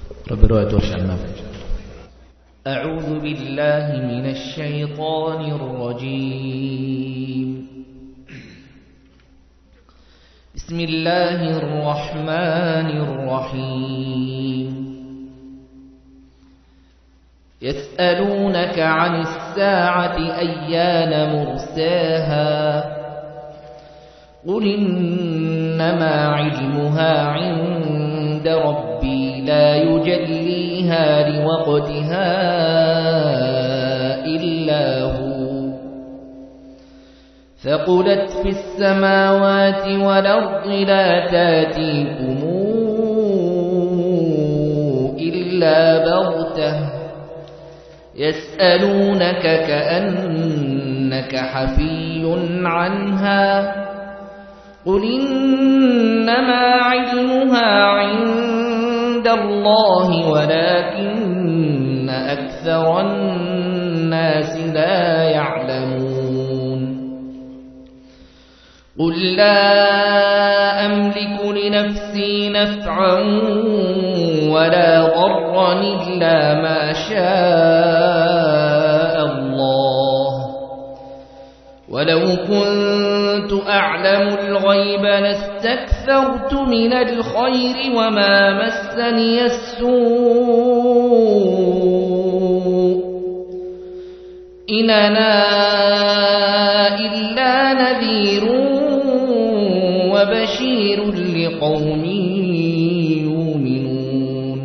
رب رواية ورش عن نافع. أعوذ بالله من الشيطان الرجيم. بسم الله الرحمن الرحيم. يسألونك عن الساعة أيان مرساها قل إنما علمها عند ربي لا يجليها لوقتها إلا هو ثقلت في السماوات والأرض لا تاتيكم إلا بغتة يسألونك كأنك حفي عنها قل إنما علمها عند الله ولكن أكثر الناس لا يعلمون قل لا أملك لنفسي نفعا ولا ضرا إلا ما شاء الله ولو كنت أعلم الغيب لاستكثرت من الخير وما مسني السوء إن أنا إلا نذير وبشير لقوم يؤمنون.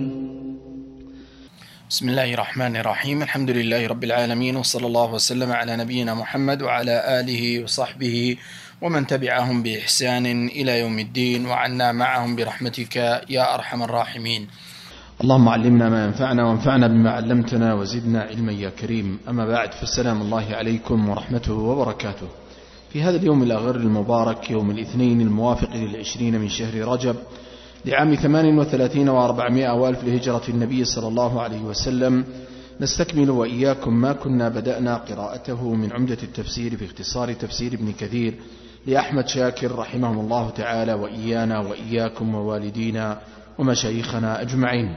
بسم الله الرحمن الرحيم. الحمد لله رب العالمين، وصلى الله وسلم على نبينا محمد وعلى آله وصحبه ومن تبعهم بإحسان إلى يوم الدين، وعنا معهم برحمتك يا أرحم الراحمين. اللهم علمنا ما ينفعنا وانفعنا بما علمتنا وزدنا علما يا كريم. أما بعد، فالسلام الله عليكم ورحمته وبركاته. في هذا اليوم الأغر المبارك، يوم الاثنين الموافق ل20 من شهر رجب لعام 38 و400 وألف لهجرة النبي صلى الله عليه وسلم، نستكمل وإياكم ما كنا بدأنا قراءته من عمدة التفسير في اختصار تفسير ابن كثير لأحمد شاكر رحمه الله تعالى، وإيانا وإياكم ووالدينا ومشايخنا أجمعين.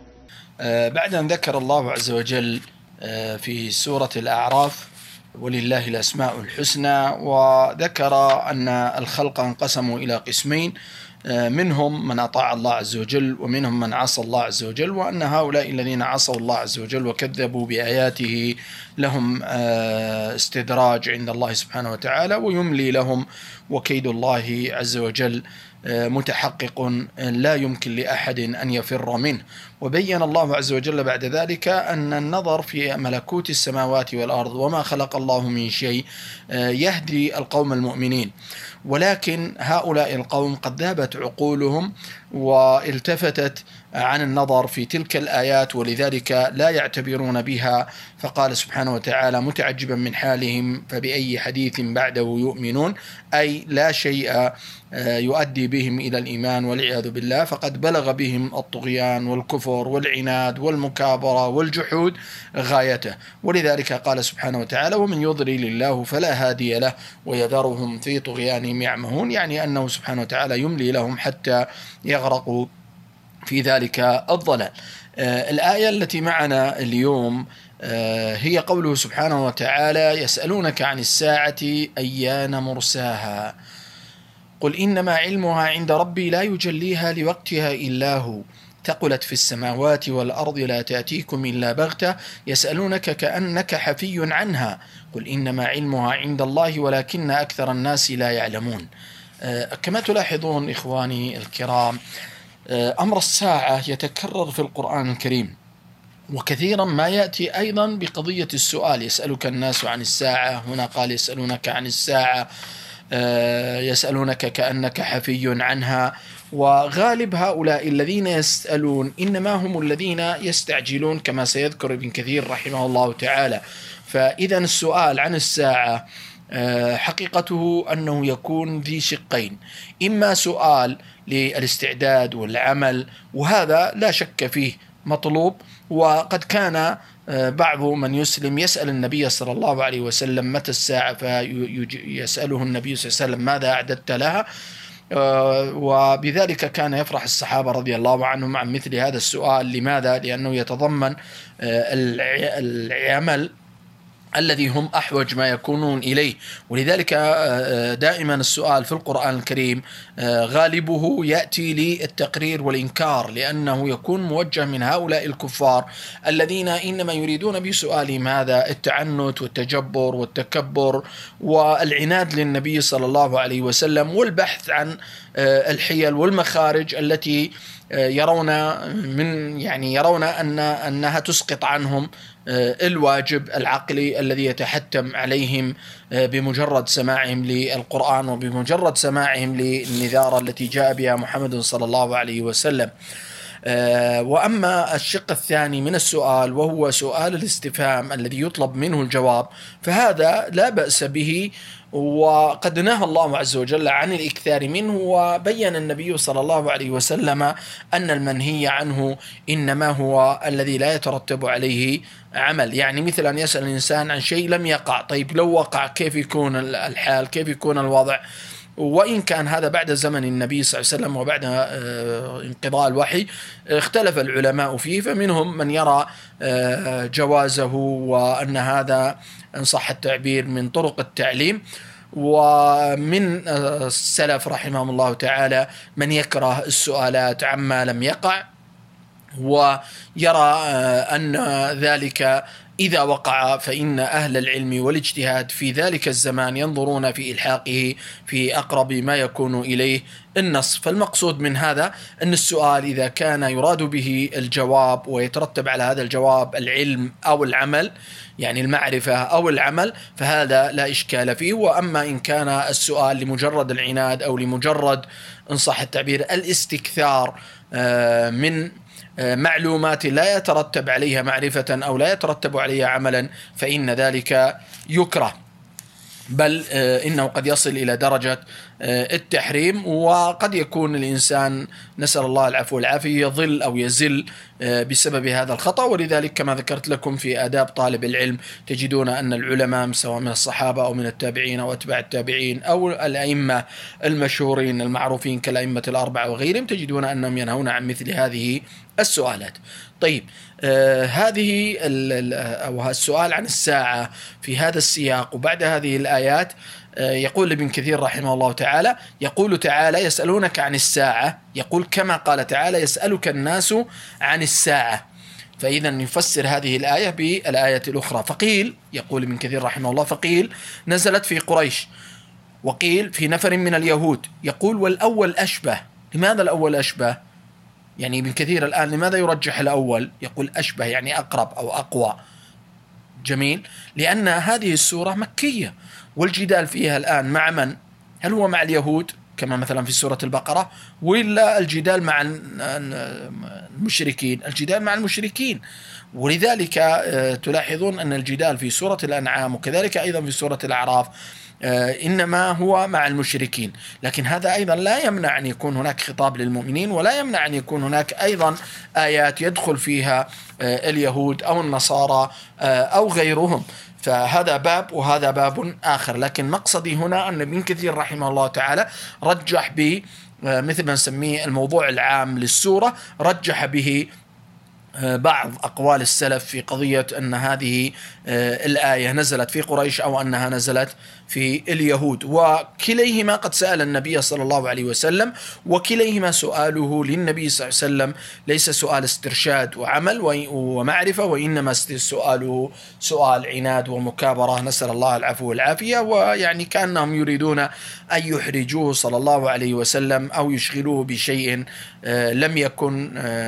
بعد أن ذكر الله عز وجل في سورة الأعراف ولله الأسماء الحسنى، وذكر أن الخلق انقسموا إلى قسمين، منهم من أطاع الله عز وجل ومنهم من عصى الله عز وجل، وأن هؤلاء الذين عصوا الله عز وجل وكذبوا بآياته لهم استدراج عند الله سبحانه وتعالى ويملي لهم، وكيد الله عز وجل متحقق لا يمكن لأحد أن يفر منه. وبين الله عز وجل بعد ذلك أن النظر في ملكوت السماوات والأرض وما خلق الله من شيء يهدي القوم المؤمنين، ولكن هؤلاء القوم قد ذابت عقولهم والتفتت عن النظر في تلك الآيات، ولذلك لا يعتبرون بها. فقال سبحانه وتعالى متعجبا من حالهم فبأي حديث بعده يؤمنون، أي لا شيء يؤدي بهم إلى الإيمان والعياذ بالله، فقد بلغ بهم الطغيان والكفر والعناد والمكابرة والجحود غايته. ولذلك قال سبحانه وتعالى ومن يضلل الله فلا هادي له ويذرهم في طغيانهم يعمهون، يعني أنه سبحانه وتعالى يملي لهم حتى يغرقوا في ذلك الضلال. الآية التي معنا اليوم هي قوله سبحانه وتعالى يسألونك عن الساعة أيان مرساها قل إنما علمها عند ربي لا يجليها لوقتها إلا هو ثقلت في السماوات والأرض لا تأتيكم إلا بغتة يسألونك كأنك حفي عنها قل إنما علمها عند الله ولكن أكثر الناس لا يعلمون. كما تلاحظون إخواني الكرام، أمر الساعة يتكرر في القرآن الكريم، وكثيرا ما يأتي أيضا بقضية السؤال. يسألك الناس عن الساعة، هنا قال يسألونك عن الساعة، يسألونك كأنك حفي عنها. وغالب هؤلاء الذين يسألون إنما هم الذين يستعجلون، كما سيذكر ابن كثير رحمه الله تعالى. فإذا السؤال عن الساعة حقيقته أنه يكون ذي شقين، إما سؤال للاستعداد والعمل، وهذا لا شك فيه مطلوب، وقد كان بعض من يسلم يسأل النبي صلى الله عليه وسلم متى الساعة، فيسأله النبي صلى الله عليه وسلم ماذا أعددت لها، وبذلك كان يفرح الصحابة رضي الله عنهم عن مثل هذا السؤال. لماذا؟ لأنه يتضمن العمل الذي هم أحوج ما يكونون إليه. ولذلك دائما السؤال في القرآن الكريم غالبه يأتي للتقرير والإنكار، لأنه يكون موجه من هؤلاء الكفار الذين إنما يريدون بسؤالهم هذا التعنت والتجبر والتكبر والعناد للنبي صلى الله عليه وسلم، والبحث عن الحيل والمخارج التي يرون أنها تسقط عنهم الواجب العقلي الذي يتحتم عليهم بمجرد سماعهم للقرآن وبمجرد سماعهم للنذارة التي جاء بها محمد صلى الله عليه وسلم. وأما الشق الثاني من السؤال وهو سؤال الاستفهام الذي يطلب منه الجواب، فهذا لا بأس به، وقد نهى الله عز وجل عن الإكثار منه، وبين النبي صلى الله عليه وسلم أن المنهي عنه إنما هو الذي لا يترتب عليه عمل. يعني مثل أن يسأل الإنسان عن شيء لم يقع، طيب لو وقع كيف يكون الحال، كيف يكون الوضع؟ وإن كان هذا بعد زمن النبي صلى الله عليه وسلم وبعد انقضاء الوحي اختلف العلماء فيه، فمنهم من يرى جوازه وأن هذا إن صح التعبير من طرق التعليم، ومن السلف رحمهم الله تعالى من يكره السؤالات عما لم يقع، ويرى أن ذلك إذا وقع فإن أهل العلم والاجتهاد في ذلك الزمان ينظرون في إلحاقه في أقرب ما يكون إليه النص. فالمقصود من هذا أن السؤال إذا كان يراد به الجواب ويترتب على هذا الجواب العلم أو العمل، يعني المعرفة أو العمل، فهذا لا إشكال فيه. وأما إن كان السؤال لمجرد العناد أو لمجرد إن صح التعبير الاستكثار من معلومات لا يترتب عليها معرفة أو لا يترتب عليها عملا، فإن ذلك يكره، بل إنه قد يصل إلى درجة التحريم. وقد يكون الإنسان نسأل الله العفو والعافية يضل أو يزل بسبب هذا الخطأ. ولذلك كما ذكرت لكم في آداب طالب العلم تجدون أن العلماء سواء من الصحابة أو من التابعين أو أتباع التابعين أو الأئمة المشهورين المعروفين كالأئمة الأربعة وغيرهم، تجدون أنهم ينهون عن مثل هذه السؤالات. طيب، هذه أو السؤال عن الساعة في هذا السياق وبعد هذه الآيات، يقول ابن كثير رحمه الله تعالى، يقول تعالى يسألونك عن الساعة، يقول كما قال تعالى يسألك الناس عن الساعة، فإذا يفسر هذه الآية بالآية الأخرى. فقيل، يقول ابن كثير رحمه الله، فقيل نزلت في قريش، وقيل في نفر من اليهود. يقول والأول أشبه. لماذا الأول أشبه؟ يعني ابن كثير الآن لماذا يرجح الأول؟ يقول أشبه يعني أقرب أو أقوى. جميل، لأن هذه السورة مكية، والجدال فيها الآن مع من؟ هل هو مع اليهود كما مثلا في سورة البقرة، ولا الجدال مع المشركين؟ الجدال مع المشركين. ولذلك تلاحظون أن الجدال في سورة الأنعام وكذلك أيضا في سورة الأعراف إنما هو مع المشركين. لكن هذا أيضا لا يمنع أن يكون هناك خطاب للمؤمنين، ولا يمنع أن يكون هناك أيضا آيات يدخل فيها اليهود أو النصارى أو غيرهم. فهذا باب وهذا باب آخر. لكن مقصدي هنا أن ابن كثير رحمه الله تعالى رجح مثل ما نسميه الموضوع العام للسورة، رجح به بعض أقوال السلف في قضية أن هذه الآية نزلت في قريش أو أنها نزلت في اليهود. وكليهما قد سأل النبي صلى الله عليه وسلم، وكليهما سؤاله للنبي صلى الله عليه وسلم ليس سؤال استرشاد وعمل ومعرفة، وإنما سؤاله سؤال عناد ومكابرة، نسأل الله العفو والعافية. ويعني كأنهم يريدون أن يحرجوه صلى الله عليه وسلم أو يشغلوه بشيء لم يكن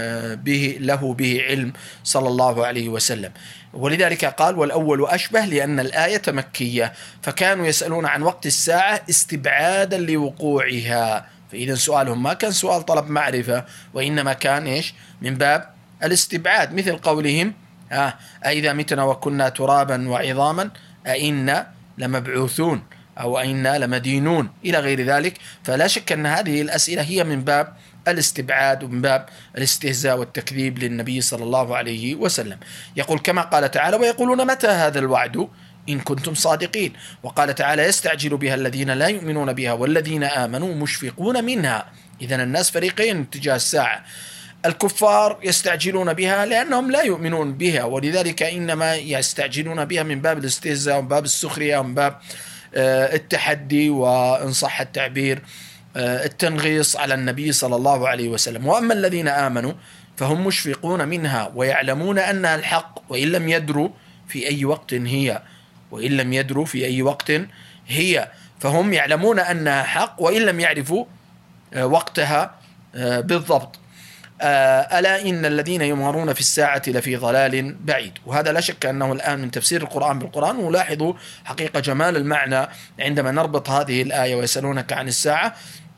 له به علم صلى الله عليه وسلم. ولذلك قال والأول أشبه، لأن الآية مكية، فكانوا يسألون عن وقت الساعة استبعادا لوقوعها. فإذا سؤالهم ما كان سؤال طلب معرفة، وإنما كان إيش؟ من باب الاستبعاد، مثل قولهم أئذا متنا وكنا ترابا وعظاما أئنا لمبعوثون أو أئنا لمدينون إلى غير ذلك. فلا شك أن هذه الأسئلة هي من باب الاستبعاد ومن باب الاستهزاء والتكذيب للنبي صلى الله عليه وسلم. يقول كما قال تعالى ويقولون متى هذا الوعد إن كنتم صادقين. وقال تعالى يستعجل بها الذين لا يؤمنون بها والذين آمنوا مشفقون منها. إذن الناس فريقين تجاه الساعة، الكفار يستعجلون بها لأنهم لا يؤمنون بها، ولذلك إنما يستعجلون بها من باب الاستهزاء ومن باب السخرية ومن باب التحدي وإن صح التعبير التنغيص على النبي صلى الله عليه وسلم. وأما الذين آمنوا فهم مشفقون منها ويعلمون أنها الحق وإن لم يدروا في أي وقت هي، وإن لم يدروا في أي وقت هي، فهم يعلمون أنها حق وإن لم يعرفوا وقتها بالضبط. ألا إن الذين يمارون في الساعة لفي ضلال بعيد. وهذا لا شك أنه الآن من تفسير القرآن بالقرآن. ولاحظوا حقيقة جمال المعنى عندما نربط هذه الآية ويسألونك عن الساعة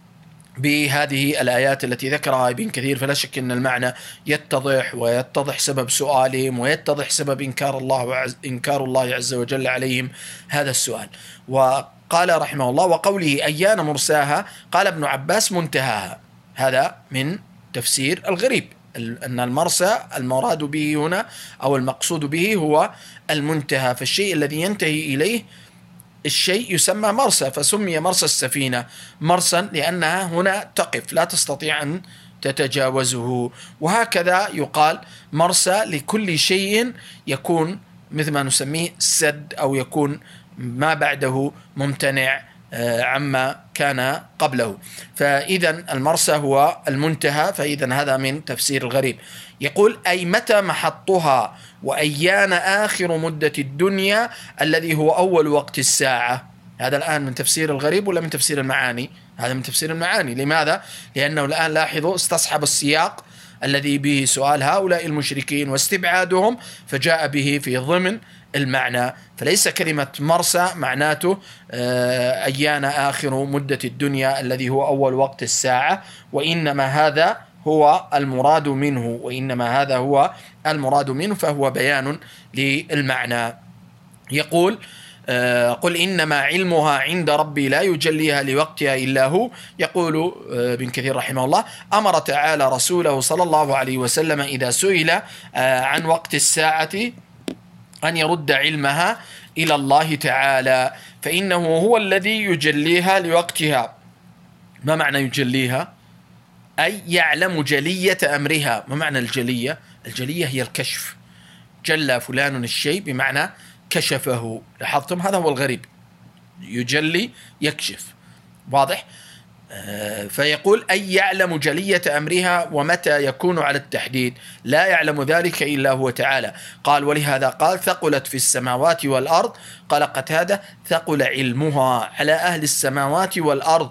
بهذه الآيات التي ذكرها ابن كثير، فلا شك أن المعنى يتضح، ويتضح سبب سؤالهم، ويتضح سبب إنكار الله عز وجل عليهم هذا السؤال. وقال رحمه الله وقوله أيان مرساها، قال ابن عباس منتهاها. هذا من تفسير الغريب، أن المرسى المراد به هنا أو المقصود به هو المنتهى، فالشيء الذي ينتهي إليه الشيء يسمى مرسى، فسمي مرسى السفينة مرسا لأنها هنا تقف لا تستطيع أن تتجاوزه. وهكذا يقال مرسى لكل شيء يكون مثل ما نسميه سد، أو يكون ما بعده ممتنع عما كان قبله. فإذا المرسى هو المنتهى، فإذا هذا من تفسير الغريب. يقول أي متى محطها وأيان آخر مدة الدنيا الذي هو أول وقت الساعة. هذا الآن من تفسير الغريب ولا من تفسير المعاني؟ هذا من تفسير المعاني. لماذا؟ لأنه الآن لاحظوا استصحب السياق الذي به سؤال هؤلاء المشركين واستبعادهم، فجاء به في ضمن المعنى. فليس كلمة مرسى معناته أيان آخر مدة الدنيا الذي هو أول وقت الساعة، وإنما هذا هو المراد منه، فهو بيان للمعنى. يقول قل إنما علمها عند ربي لا يجليها لوقتها إلا هو. يقول ابن كثير رحمه الله أمر تعالى رسوله صلى الله عليه وسلم إذا سئل عن وقت الساعة أن يرد علمها إلى الله تعالى، فإنه هو الذي يجليها لوقتها. ما معنى يجليها؟ أي يعلم جلية أمرها. ما معنى الجلية؟ الجلية هي الكشف. جلى فلان الشيء بمعنى كشفه. لاحظتم؟ هذا هو الغريب، يجلي يكشف. واضح؟ فيقول أي يعلم جلية أمرها ومتى يكون على التحديد، لا يعلم ذلك إلا هو تعالى. قال ولهذا قال ثقلت في السماوات والأرض. قال قتادة ثقل علمها على أهل السماوات والأرض.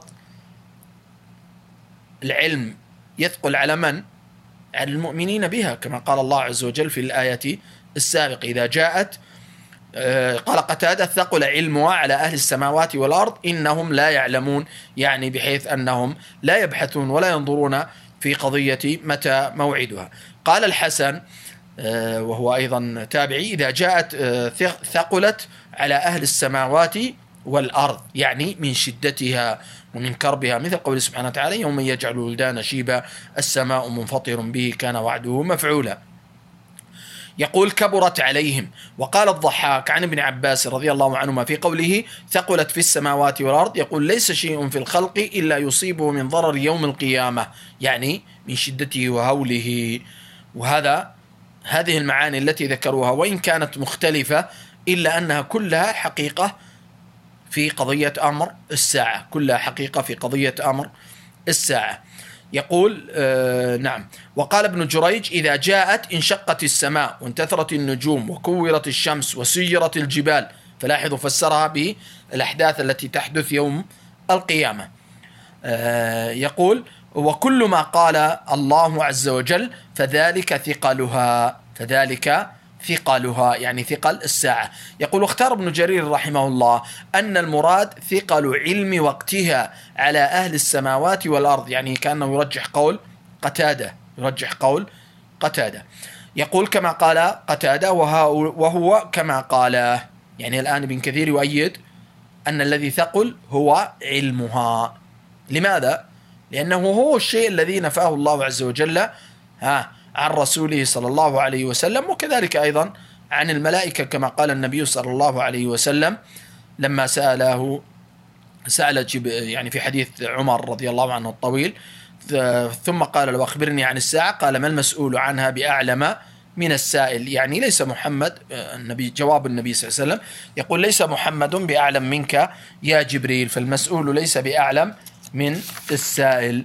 العلم يثقل على من؟ على المؤمنين بها، كما قال الله عز وجل في الآية السابقة إذا جاءت. قال قتادة ثقل علمها على أهل السماوات والأرض إنهم لا يعلمون، يعني بحيث أنهم لا يبحثون ولا ينظرون في قضية متى موعدها. قال الحسن وهو أيضا تابعي إذا جاءت ثقلت على أهل السماوات والأرض، يعني من شدتها ومن كربها، مثل قول سبحانه وتعالى يوم يجعل الولدان شيبا السماء منفطر به كان وعده مفعولا. يقول كبرت عليهم. وقال الضحاك عن ابن عباس رضي الله عنهما في قوله ثقلت في السماوات والأرض يقول ليس شيء في الخلق إلا يصيبه من ضرر يوم القيامة، يعني من شدته وهوله. هذه المعاني التي ذكروها وإن كانت مختلفة إلا أنها كلها حقيقة في قضية أمر الساعة، كلها حقيقة في قضية أمر الساعة. يقول نعم. وقال ابن جريج إذا جاءت انشقت السماء وانتثرت النجوم وكورت الشمس وسيرت الجبال. فلاحظوا فسرها بالأحداث التي تحدث يوم القيامة. يقول وكل ما قال الله عز وجل فذلك ثقلها، يعني ثقل الساعة. يقول اختار ابن جرير رحمه الله أن المراد ثقل علم وقتها على أهل السماوات والأرض، يعني كأنه يرجح قول قتادة. يقول كما قال قتادة وهو كما قال، يعني الآن ابن كثير يؤيد أن الذي ثقل هو علمها. لماذا؟ لأنه هو الشيء الذي نفاه الله عز وجل عن رسوله صلى الله عليه وسلم، وكذلك أيضا عن الملائكة كما قال النبي صلى الله عليه وسلم لما سأل يعني في حديث عمر رضي الله عنه الطويل، ثم قال له أخبرني عن الساعة، قال ما المسؤول عنها بأعلم من السائل. يعني ليس محمد، جواب النبي صلى الله عليه وسلم يقول ليس محمد بأعلم منك يا جبريل، فالمسؤول ليس بأعلم من السائل.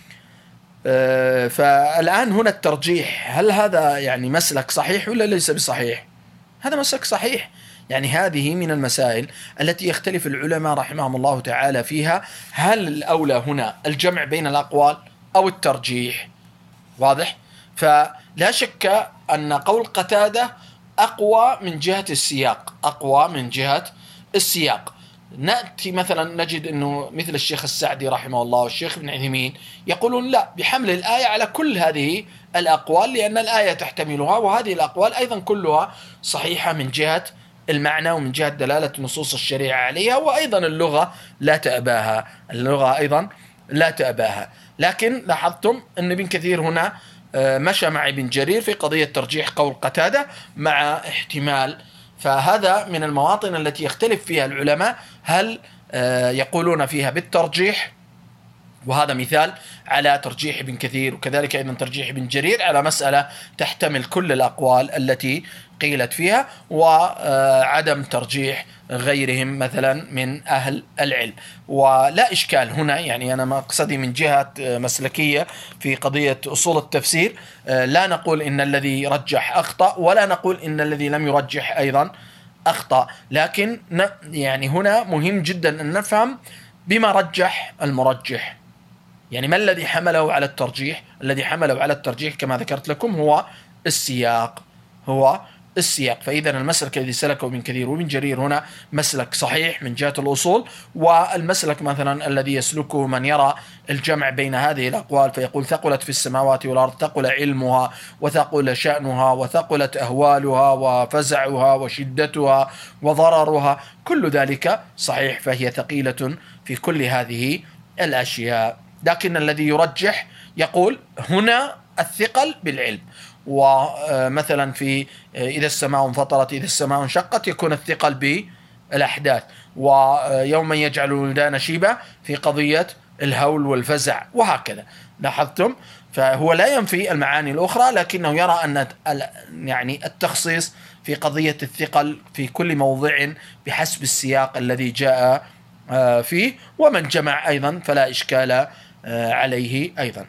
فالآن هنا الترجيح، هل هذا يعني مسلك صحيح ولا ليس بصحيح؟ هذا مسلك صحيح. يعني هذه من المسائل التي يختلف العلماء رحمهم الله تعالى فيها، هل الأولى هنا الجمع بين الأقوال أو الترجيح؟ واضح؟ فلا شك أن قول قتادة أقوى من جهة السياق، أقوى من جهة السياق. نأتي مثلا نجد أنه مثل الشيخ السعدي رحمه الله والشيخ ابن عثيمين يقولون لا، بحمل الآية على كل هذه الأقوال، لأن الآية تحتملها، وهذه الأقوال أيضا كلها صحيحة من جهة المعنى ومن جهة دلالة نصوص الشريعة عليها، وأيضا اللغة لا تأباها، اللغة أيضا لا تأباها. لكن لاحظتم أن ابن كثير هنا مشى مع ابن جرير في قضية ترجيح قول قتادة مع احتمال. فهذا من المواطن التي يختلف فيها العلماء، هل يقولون فيها بالترجيح، وهذا مثال على ترجيح ابن كثير، وكذلك أيضا ترجيح ابن جرير على مسألة تحتمل كل الأقوال التي قيلت فيها، وعدم ترجيح غيرهم مثلا من أهل العلم. ولا إشكال هنا، يعني أنا مقصدي من جهة مسلكية في قضية أصول التفسير، لا نقول إن الذي رجح أخطأ، ولا نقول إن الذي لم يرجح أيضا أخطأ، لكن يعني هنا مهم جدا أن نفهم بما رجح المرجح. يعني ما الذي حمله على الترجيح؟ الذي حمله على الترجيح كما ذكرت لكم هو السياق، هو السياق. فإذا المسلك الذي سلكه ابن كثير وابن جرير هنا مسلك صحيح من جهة الأصول، والمسلك مثلا الذي يسلكه من يرى الجمع بين هذه الأقوال فيقول ثقلت في السماوات والأرض، ثقل علمها وثقل شأنها وثقلت أهوالها وفزعها وشدتها وضررها، كل ذلك صحيح، فهي ثقيلة في كل هذه الأشياء. لكن الذي يرجح يقول هنا الثقل بالعلم، ومثلا في إذا السماء انفطرت، إذا السماء انشقت، يكون الثقل بالأحداث، ويوما يجعل الولدان شيبا في قضية الهول والفزع، وهكذا. لاحظتم؟ فهو لا ينفي المعاني الأخرى، لكنه يرى أن يعني التخصيص في قضية الثقل في كل موضع بحسب السياق الذي جاء فيه، ومن جمع أيضا فلا إشكال عليه أيضا.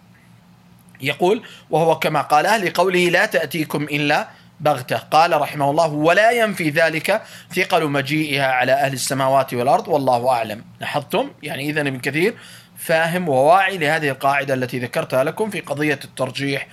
يقول وهو كما قال لقوله لا تأتيكم إلا بغتة، قال رحمه الله ولا ينفي ذلك ثقل مجيئها على أهل السماوات والأرض والله أعلم. لاحظتم؟ يعني إذن ابن كثير فاهم وواعي لهذه القاعدة التي ذكرتها لكم في قضية الترجيح،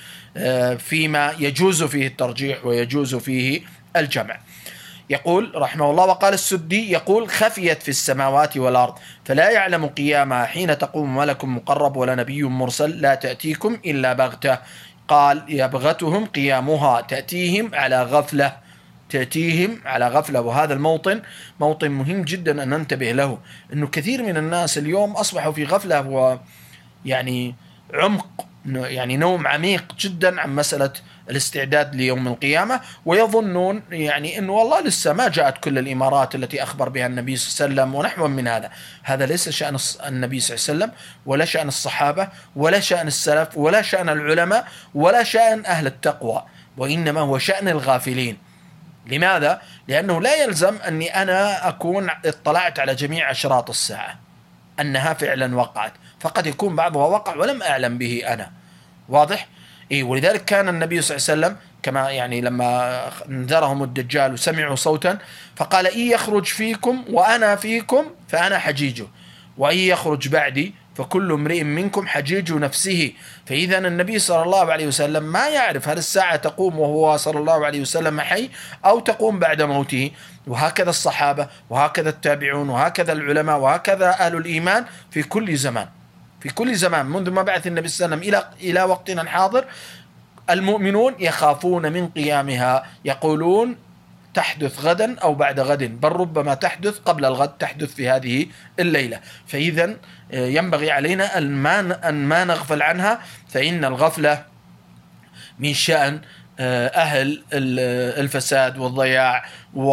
فيما يجوز فيه الترجيح ويجوز فيه الجمع. يقول رحمه الله وقال السدي يقول خفيت في السماوات والأرض فلا يعلم قيامها حين تقوم ملك مقرب ولا نبي مرسل لا تأتيكم إلا بغتة. قال يبغتهم قيامها، تأتيهم على غفلة، تأتيهم على غفلة. وهذا الموطن موطن مهم جدا أن ننتبه له، أنه كثير من الناس اليوم أصبحوا في غفلة ويعني عمق، يعني نوم عميق جدا عن مسألة الاستعداد ليوم القيامة، ويظنون يعني أنه والله لسه ما جاءت كل الإمارات التي أخبر بها النبي صلى الله عليه وسلم ونحو من هذا. هذا ليس شأن النبي صلى الله عليه وسلم، ولا شأن الصحابة، ولا شأن السلف، ولا شأن العلماء، ولا شأن أهل التقوى، وإنما هو شأن الغافلين. لماذا؟ لأنه لا يلزم أني أنا أكون اطلعت على جميع أشراط الساعة أنها فعلا وقعت، فقد يكون بعضها وقع ولم أعلم به أنا. واضح؟ ولذلك كان النبي صلى الله عليه وسلم كما يعني لما انذرهم الدجال وسمعوا صوتا فقال إن يخرج فيكم وأنا فيكم فأنا حجيجه، وإن يخرج بعدي فكل امرئ منكم حجيج نفسه. فإذا النبي صلى الله عليه وسلم ما يعرف هل الساعة تقوم وهو صلى الله عليه وسلم حي أو تقوم بعد موته. وهكذا الصحابة، وهكذا التابعون، وهكذا العلماء، وهكذا أهل الإيمان في كل زمان، في كل زمان منذ ما بعث النبي صلى الله عليه وسلم إلى وقتنا الحاضر المؤمنون يخافون من قيامها، يقولون تحدث غدا أو بعد غد، بل ربما تحدث قبل الغد، تحدث في هذه الليلة. فإذا ينبغي علينا أن ما نغفل عنها، فإن الغفلة من شأن أهل الفساد والضياع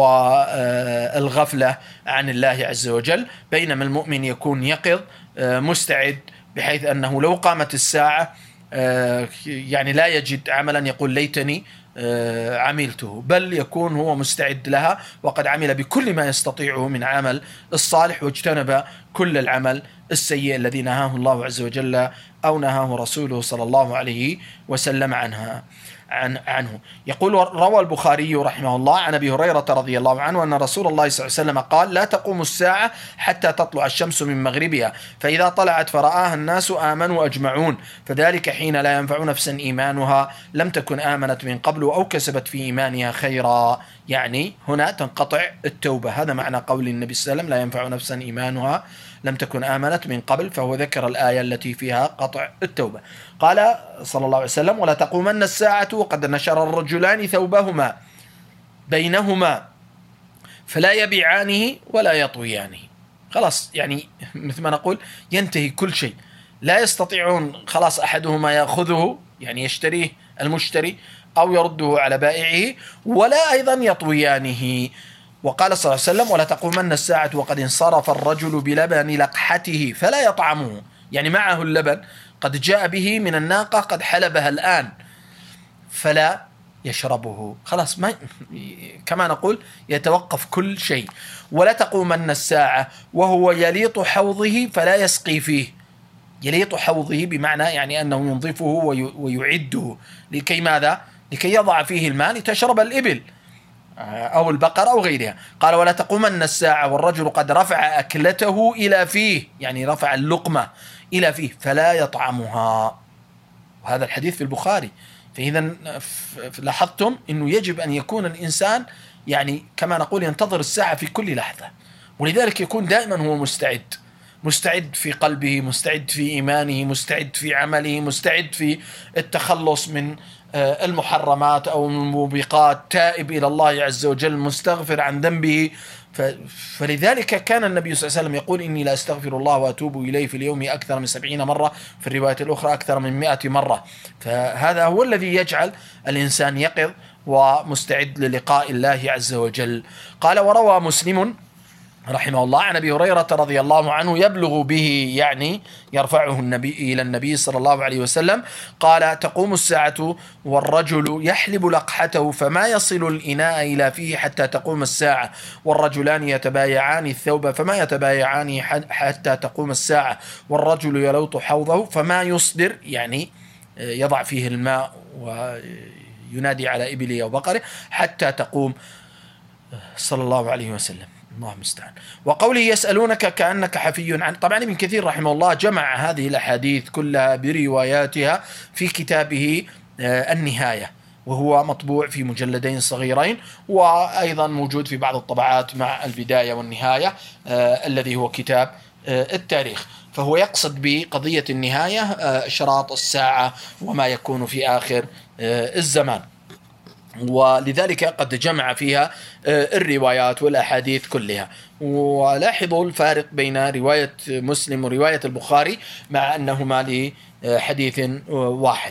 والغفلة عن الله عز وجل، بينما المؤمن يكون يقظ مستعد، بحيث أنه لو قامت الساعة يعني لا يجد عملا يقول ليتني عملته، بل يكون هو مستعد لها وقد عمل بكل ما يستطيعه من عمل الصالح، واجتنب كل العمل السيء الذي نهاه الله عز وجل أو نهاه رسوله صلى الله عليه وسلم عنه. يقول: روى البخاري رحمه الله عن أبي هريرة رضي الله عنه أن رسول الله صلى الله عليه وسلم قال: لا تقوم الساعة حتى تطلع الشمس من مغربها، فإذا طلعت فرآها الناس آمنوا أجمعون، فذلك حين لا ينفع نفسا إيمانها لم تكن آمنت من قبل أو كسبت في إيمانها خيرا. يعني هنا تنقطع التوبة، هذا معنى قول النبي صلى الله عليه وسلم: لا ينفع نفسا إيمانها لم تكن آمنت من قبل، فهو ذكر الآية التي فيها قطع التوبة. قال صلى الله عليه وسلم: ولا تقومن الساعة وقد نشر الرجلان ثوبهما بينهما فلا يبيعانه ولا يطويانه. خلاص، يعني مثل ما نقول ينتهي كل شيء، لا يستطيعون خلاص أحدهما يأخذه، يعني يشتريه المشتري أو يرده على بائعه، ولا أيضا يطويانه. وقال صلى الله عليه وسلم: ولا تقومن الساعة وقد انصرف الرجل بلبن لقحته فلا يطعمه، يعني معه اللبن قد جاء به من الناقة قد حلبها الآن فلا يشربه، خلاص ما كما نقول يتوقف كل شيء. ولا تقومن الساعة وهو يليط حوضه فلا يسقي فيه. يليط حوضه بمعنى يعني أنه ينظفه ويعده لكي ماذا؟ لكي يضع فيه الماء لتشرب الإبل أو البقر أو غيرها. قال: ولا تقومن الساعة والرجل قد رفع أكلته إلى فيه، يعني رفع اللقمة إلى فيه فلا يطعمها. وهذا الحديث في البخاري. فإذا لاحظتم أنه يجب أن يكون الإنسان يعني كما نقول ينتظر الساعة في كل لحظة، ولذلك يكون دائما هو مستعد في قلبه، مستعد في إيمانه، مستعد في عمله، مستعد في التخلص من المحرمات أو الموبقات، تائب إلى الله عز وجل، مستغفر عن ذنبه. فلذلك كان النبي صلى الله عليه وسلم يقول: إني لا أستغفر الله وأتوب إليه في اليوم أكثر من 70 مرة، في الرواية الأخرى أكثر من 100 مرة. فهذا هو الذي يجعل الإنسان يقظ ومستعد للقاء الله عز وجل. قال: وروى مسلم رحمه الله عن أبي هريرة رضي الله عنه يبلغ به، يعني يرفعه النبي إلى النبي صلى الله عليه وسلم، قال: تقوم الساعة والرجل يحلب لقحته فما يصل الإناء إلى فيه حتى تقوم الساعة، والرجلان يتبايعان الثوب فما يتبايعان حتى تقوم الساعة، والرجل يلوط حوضه فما يصدر، يعني يضع فيه الماء وينادي على إبله أو بقره حتى تقوم، صلى الله عليه وسلم. الله المستعان. وقوله: يسألونك كأنك حفي عن، طبعا ابن كثير رحمه الله جمع هذه الأحاديث كلها برواياتها في كتابه النهاية، وهو مطبوع في مجلدين صغيرين، وأيضا موجود في بعض الطبعات مع البداية والنهاية الذي هو كتاب التاريخ. فهو يقصد بقضية النهاية إشراط الساعة وما يكون في آخر الزمان، ولذلك قد جمع فيها الروايات والأحاديث كلها. ولاحظوا الفارق بين رواية مسلم ورواية البخاري مع أنهما لحديث واحد.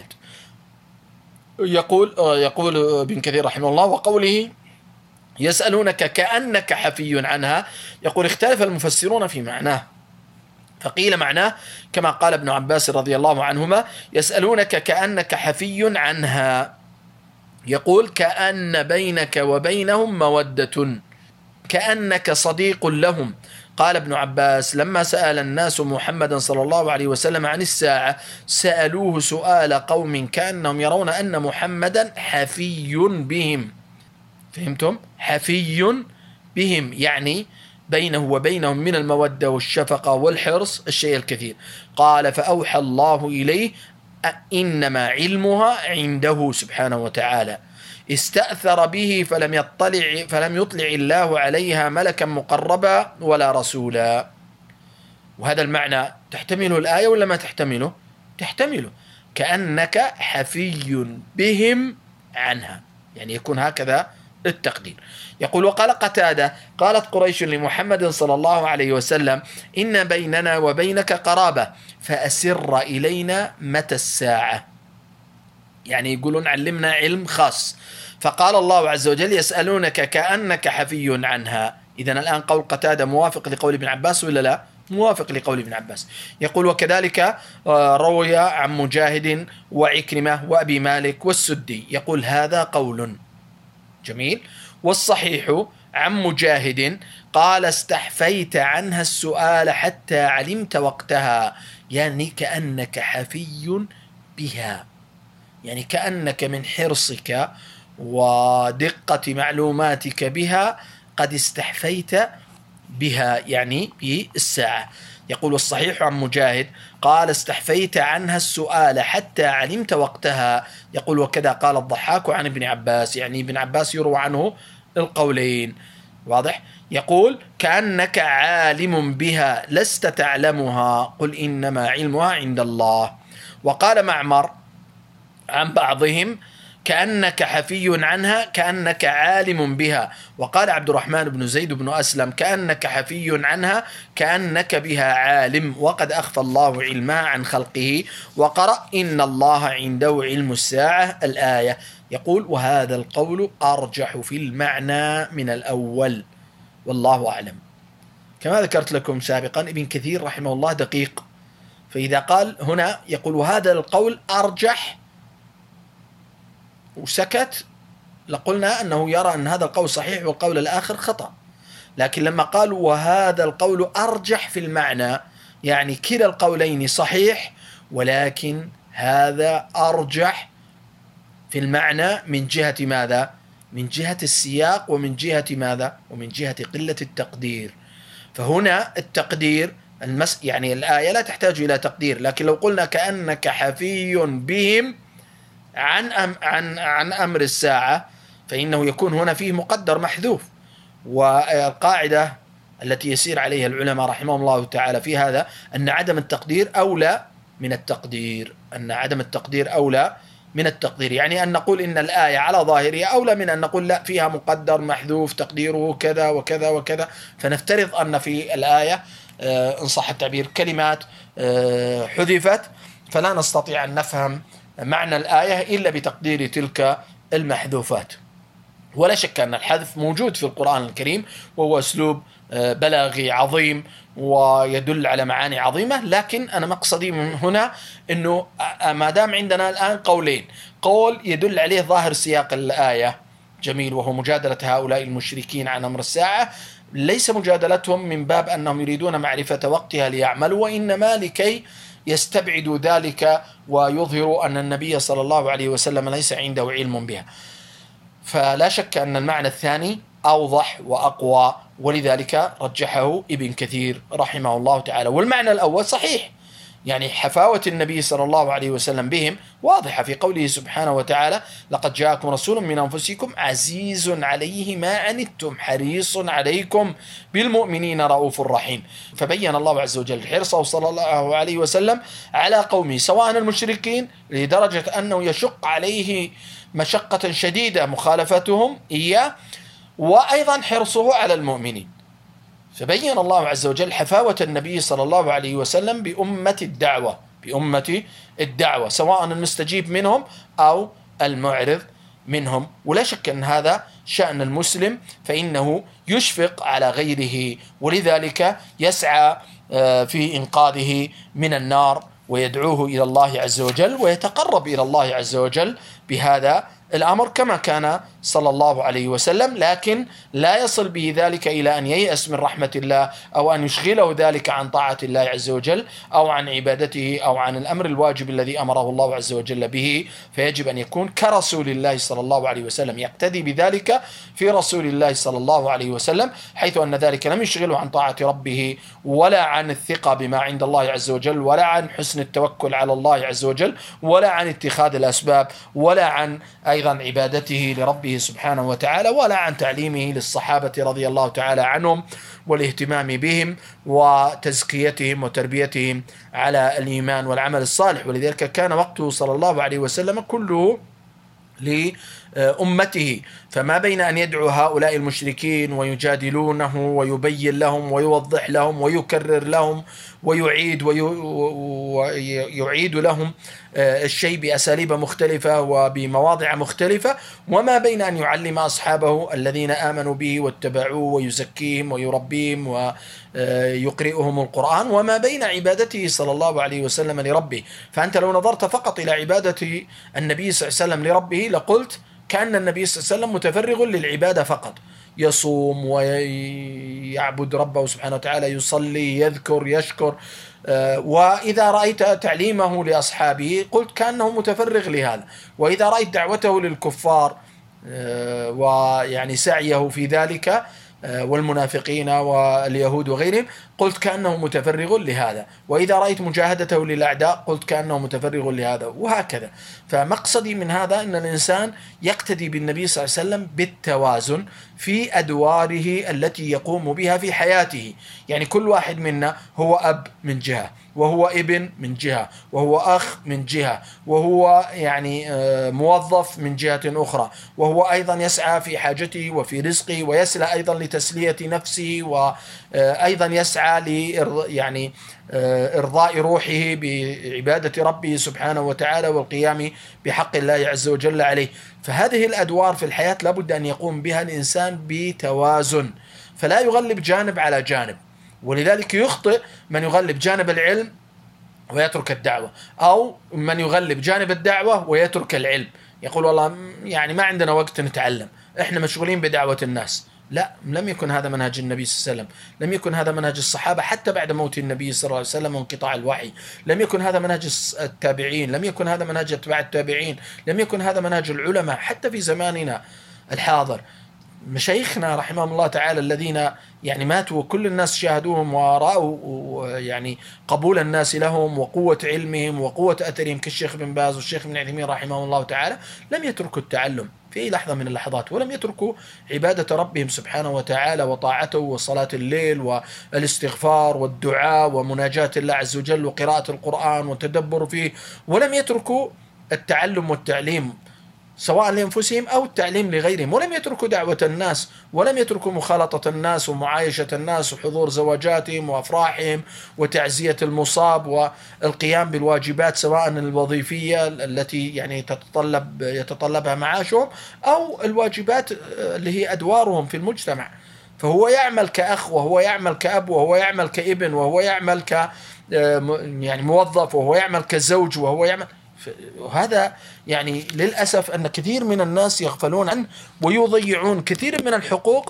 يقول ابن كثير رحمه الله: وقوله يسألونك كأنك حفي عنها، يقول: اختلف المفسرون في معناه، فقيل معناه كما قال ابن عباس رضي الله عنهما: يسألونك كأنك حفي عنها، يقول كأن بينك وبينهم مودة، كأنك صديق لهم. قال ابن عباس: لما سأل الناس محمدا صلى الله عليه وسلم عن الساعة سألوه سؤال قوم كأنهم يرون أن محمدا حفي بهم. فهمتم؟ حفي بهم، يعني بينه وبينهم من المودة والشفقة والحرص الشيء الكثير. قال: فأوحى الله إليه: إنما علمها عنده سبحانه وتعالى، استأثر به فلم يطلع الله عليها ملكا مقربا ولا رسولا. وهذا المعنى تحتمله الآية ولا ما تحتمله؟ تحتمله، كأنك حفي بهم عنها، يعني يكون هكذا التقدير. يقول: وقال قتادة: قالت قريش لمحمد صلى الله عليه وسلم: إن بيننا وبينك قرابة فأسر إلينا متى الساعة. يعني يقولون علمنا علم خاص. فقال الله عز وجل يسألونك كأنك حفي عنها. إذن الآن قول قتادة موافق لقول ابن عباس ولا لا؟ موافق لقول ابن عباس. يقول وكذلك روي عن مجاهد وعكرمة وأبي مالك والسدي. يقول هذا قول جميل. والصحيح عن مجاهد قال استحفيت عنها السؤال حتى علمت وقتها، يعني كأنك حفي بها، يعني كأنك من حرصك ودقة معلوماتك بها قد استحفيت بها، يعني بالساعة. يقول الصحيح عن مجاهد قال استحفيت عنها السؤال حتى علمت وقتها. يقول وكذا قال الضحاك عن ابن عباس، يعني ابن عباس يروى عنه القولين. واضح؟ يقول كأنك عالم بها لست تعلمها، قل إنما علمها عند الله. وقال معمر عن بعضهم كأنك حفي عنها كأنك عالم بها. وقال عبد الرحمن بن زيد بن أسلم كأنك حفي عنها كأنك بها عالم، وقد أخفى الله علمها عن خلقه. وقرأ إن الله عنده علم الساعة الآية. يقول وهذا القول أرجح في المعنى من الأول، والله أعلم. كما ذكرت لكم سابقا ابن كثير رحمه الله دقيق، فإذا قال هنا يقول وهذا القول أرجح وسكت لقلنا أنه يرى أن هذا القول صحيح والقول الآخر خطأ. لكن لما قال وهذا القول أرجح في المعنى، يعني كلا القولين صحيح ولكن هذا أرجح في المعنى من جهة ماذا؟ من جهة السياق، ومن جهة ماذا؟ ومن جهة قلة التقدير. فهنا التقدير يعني الآية لا تحتاج إلى تقدير، لكن لو قلنا كأنك حفي بهم عن أمر الساعة فإنه يكون هنا فيه مقدر محذوف. والقاعدة التي يسير عليها العلماء رحمهم الله تعالى في هذا أن عدم التقدير أولى من التقدير، أن عدم التقدير أولى من التقدير، يعني أن نقول إن الآية على ظاهرها أولى من أن نقول لا فيها مقدر محذوف تقديره كذا وكذا وكذا. فنفترض أن في الآية إن صح التعبير كلمات حذفت، فلا نستطيع أن نفهم معنى الآية إلا بتقدير تلك المحذوفات. ولا شك أن الحذف موجود في القرآن الكريم، وهو أسلوب بلاغي عظيم ويدل على معاني عظيمة. لكن أنا مقصدي من هنا أنه ما دام عندنا الآن قولين، قول يدل عليه ظاهر سياق الآية جميل وهو مجادلة هؤلاء المشركين عن أمر الساعة، ليس مجادلتهم من باب أنهم يريدون معرفة وقتها ليعملوا، وإنما لكي يستبعدوا ذلك ويظهروا أن النبي صلى الله عليه وسلم ليس عنده علم بها. فلا شك أن المعنى الثاني أوضح وأقوى، ولذلك رجحه ابن كثير رحمه الله تعالى. والمعنى الأول صحيح، يعني حفاوة النبي صلى الله عليه وسلم بهم واضحة في قوله سبحانه وتعالى لقد جاءكم رسول من أنفسكم عزيز عليه ما عنتم حريص عليكم بالمؤمنين رؤوف رحيم. فبين الله عز وجل حرصه صلى الله عليه وسلم على قومه سواء المشركين لدرجة أنه يشق عليه مشقة شديدة مخالفتهم إياه، وأيضا حرصه على المؤمنين. فبين الله عز وجل حفاوة النبي صلى الله عليه وسلم بأمة الدعوة سواء المستجيب منهم أو المعرض منهم. ولا شك أن هذا شأن المسلم، فإنه يشفق على غيره، ولذلك يسعى في إنقاذه من النار ويدعوه إلى الله عز وجل ويتقرب إلى الله عز وجل بهذا الأمر كما كان صلى الله عليه وسلم. لكن لا يصل به ذلك إلى أن ييأس من رحمة الله أو أن يشغله ذلك عن طاعة الله عز وجل أو عن عبادته أو عن الأمر الواجب الذي أمره الله عز وجل به. فيجب أن يكون كرسول الله صلى الله عليه وسلم، يقتدي بذلك في رسول الله صلى الله عليه وسلم، حيث أن ذلك لم يشغله عن طاعة ربه ولا عن الثقة بما عند الله عز وجل ولا عن حسن التوكل على الله عز وجل ولا عن اتخاذ الأسباب ولا عن أيضا عبادته لربه سبحانه وتعالى ولا عن تعليمه للصحابة رضي الله تعالى عنهم والاهتمام بهم وتزكيتهم وتربيتهم على الإيمان والعمل الصالح. ولذلك كان وقته صلى الله عليه وسلم كله أمته. فما بين أن يدعو هؤلاء المشركين ويجادلونه ويبين لهم ويوضح لهم ويكرر لهم ويعيد لهم الشيء بأساليب مختلفة وبمواضع مختلفة، وما بين أن يعلم أصحابه الذين آمنوا به واتبعوه ويزكيهم ويربيهم ويقرئهم القرآن، وما بين عبادته صلى الله عليه وسلم لربه. فأنت لو نظرت فقط إلى عبادة النبي صلى الله عليه وسلم لربه لقلت كأن النبي صلى الله عليه وسلم متفرغ للعبادة فقط، يصوم ويعبد ربه سبحانه وتعالى، يصلي، يذكر، يشكر. وإذا رأيت تعليمه لأصحابه قلت كأنه متفرغ لهذا. وإذا رأيت دعوته للكفار ويعني سعيه في ذلك والمنافقين واليهود وغيرهم قلت كأنه متفرغ لهذا. وإذا رأيت مجاهدته للأعداء قلت كأنه متفرغ لهذا، وهكذا. فمقصدي من هذا أن الإنسان يقتدي بالنبي صلى الله عليه وسلم بالتوازن في أدواره التي يقوم بها في حياته. يعني كل واحد منا هو أب من جهة، وهو ابن من جهة، وهو أخ من جهة، وهو يعني موظف من جهة أخرى، وهو أيضا يسعى في حاجته وفي رزقه، ويسعى أيضا لتسلية نفسه، وأيضا يسعى يعني إرضاء روحه بعبادة ربه سبحانه وتعالى والقيام بحق الله عز وجل عليه. فهذه الأدوار في الحياة لابد أن يقوم بها الإنسان بتوازن، فلا يغلب جانب على جانب. ولذلك يخطئ من يغلب جانب العلم ويترك الدعوة، أو من يغلب جانب الدعوة ويترك العلم، يقول والله يعني ما عندنا وقت نتعلم، إحنا مشغولين بدعوة الناس. لا، لم يكن هذا منهج النبي صلى الله عليه وسلم، لم يكن هذا منهج الصحابة حتى بعد موت النبي صلى الله عليه وسلم وانقطاع الوحي، لم يكن هذا منهج التابعين، لم يكن هذا منهج اتباع التابعين، لم يكن هذا منهج العلماء حتى في زماننا الحاضر. مشايخنا رحمهم الله تعالى الذين يعني ماتوا وكل الناس شاهدوهم ورأوا يعني قبول الناس لهم وقوة علمهم وقوة أثرهم كالشيخ بن باز والشيخ بن عثيمين رحمهم الله تعالى، لم يتركوا التعلم في أي لحظة من اللحظات، ولم يتركوا عبادة ربهم سبحانه وتعالى وطاعته وصلاة الليل والاستغفار والدعاء ومناجاة الله عز وجل وقراءة القرآن والتدبر فيه، ولم يتركوا التعلم والتعليم سواء لأنفسهم أو التعليم لغيرهم، ولم يتركوا دعوة الناس، ولم يتركوا مخالطة الناس ومعايشة الناس وحضور زواجاتهم وأفراحهم وتعزية المصاب والقيام بالواجبات سواء الوظيفية التي يعني يتطلبها معاشهم أو الواجبات اللي هي أدوارهم في المجتمع. فهو يعمل كأخ، وهو يعمل كأب، وهو يعمل كابن، وهو يعمل يعني موظف، وهو يعمل كزوج، وهو يعمل. وهذا يعني للأسف أن كثير من الناس يغفلون عنه ويضيعون كثير من الحقوق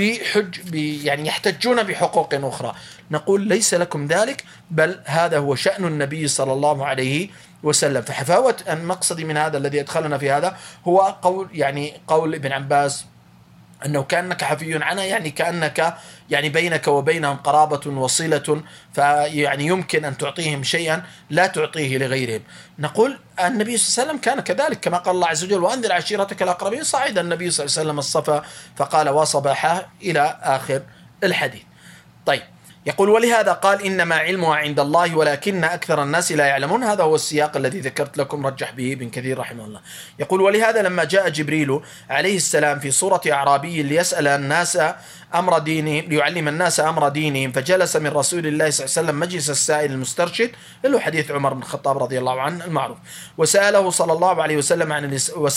يعني يحتجون بحقوق أخرى. نقول ليس لكم ذلك، بل هذا هو شأن النبي صلى الله عليه وسلم. فحفاوة المقصد من هذا الذي أدخلنا في هذا هو قول ابن عباس أنه كأنك حفي عنه، يعني كأنك يعني بينك وبينهم قرابة وصلة، فيعني يمكن أن تعطيهم شيئا لا تعطيه لغيرهم. نقول النبي صلى الله عليه وسلم كان كذلك، كما قال الله عز وجل وأنذر عشيرتك الأقربين. صعد النبي صلى الله عليه وسلم الصفا فقال وصباحا إلى آخر الحديث. طيب، يقول ولهذا قال إنما علمها عند الله ولكن أكثر الناس لا يعلمون. هذا هو السياق الذي ذكرت لكم رجح به ابن كثير رحمه الله. يقول ولهذا لما جاء جبريل عليه السلام في صورة أعرابي ليسأل الناس أمر دينهم، ليعلم الناس أمر دينهم، فجلس من رسول الله صلى الله عليه وسلم مجلس السائل المسترشد، اللي هو حديث عمر بن الخطاب رضي الله عنه المعروف، وسأله صلى الله عليه وسلم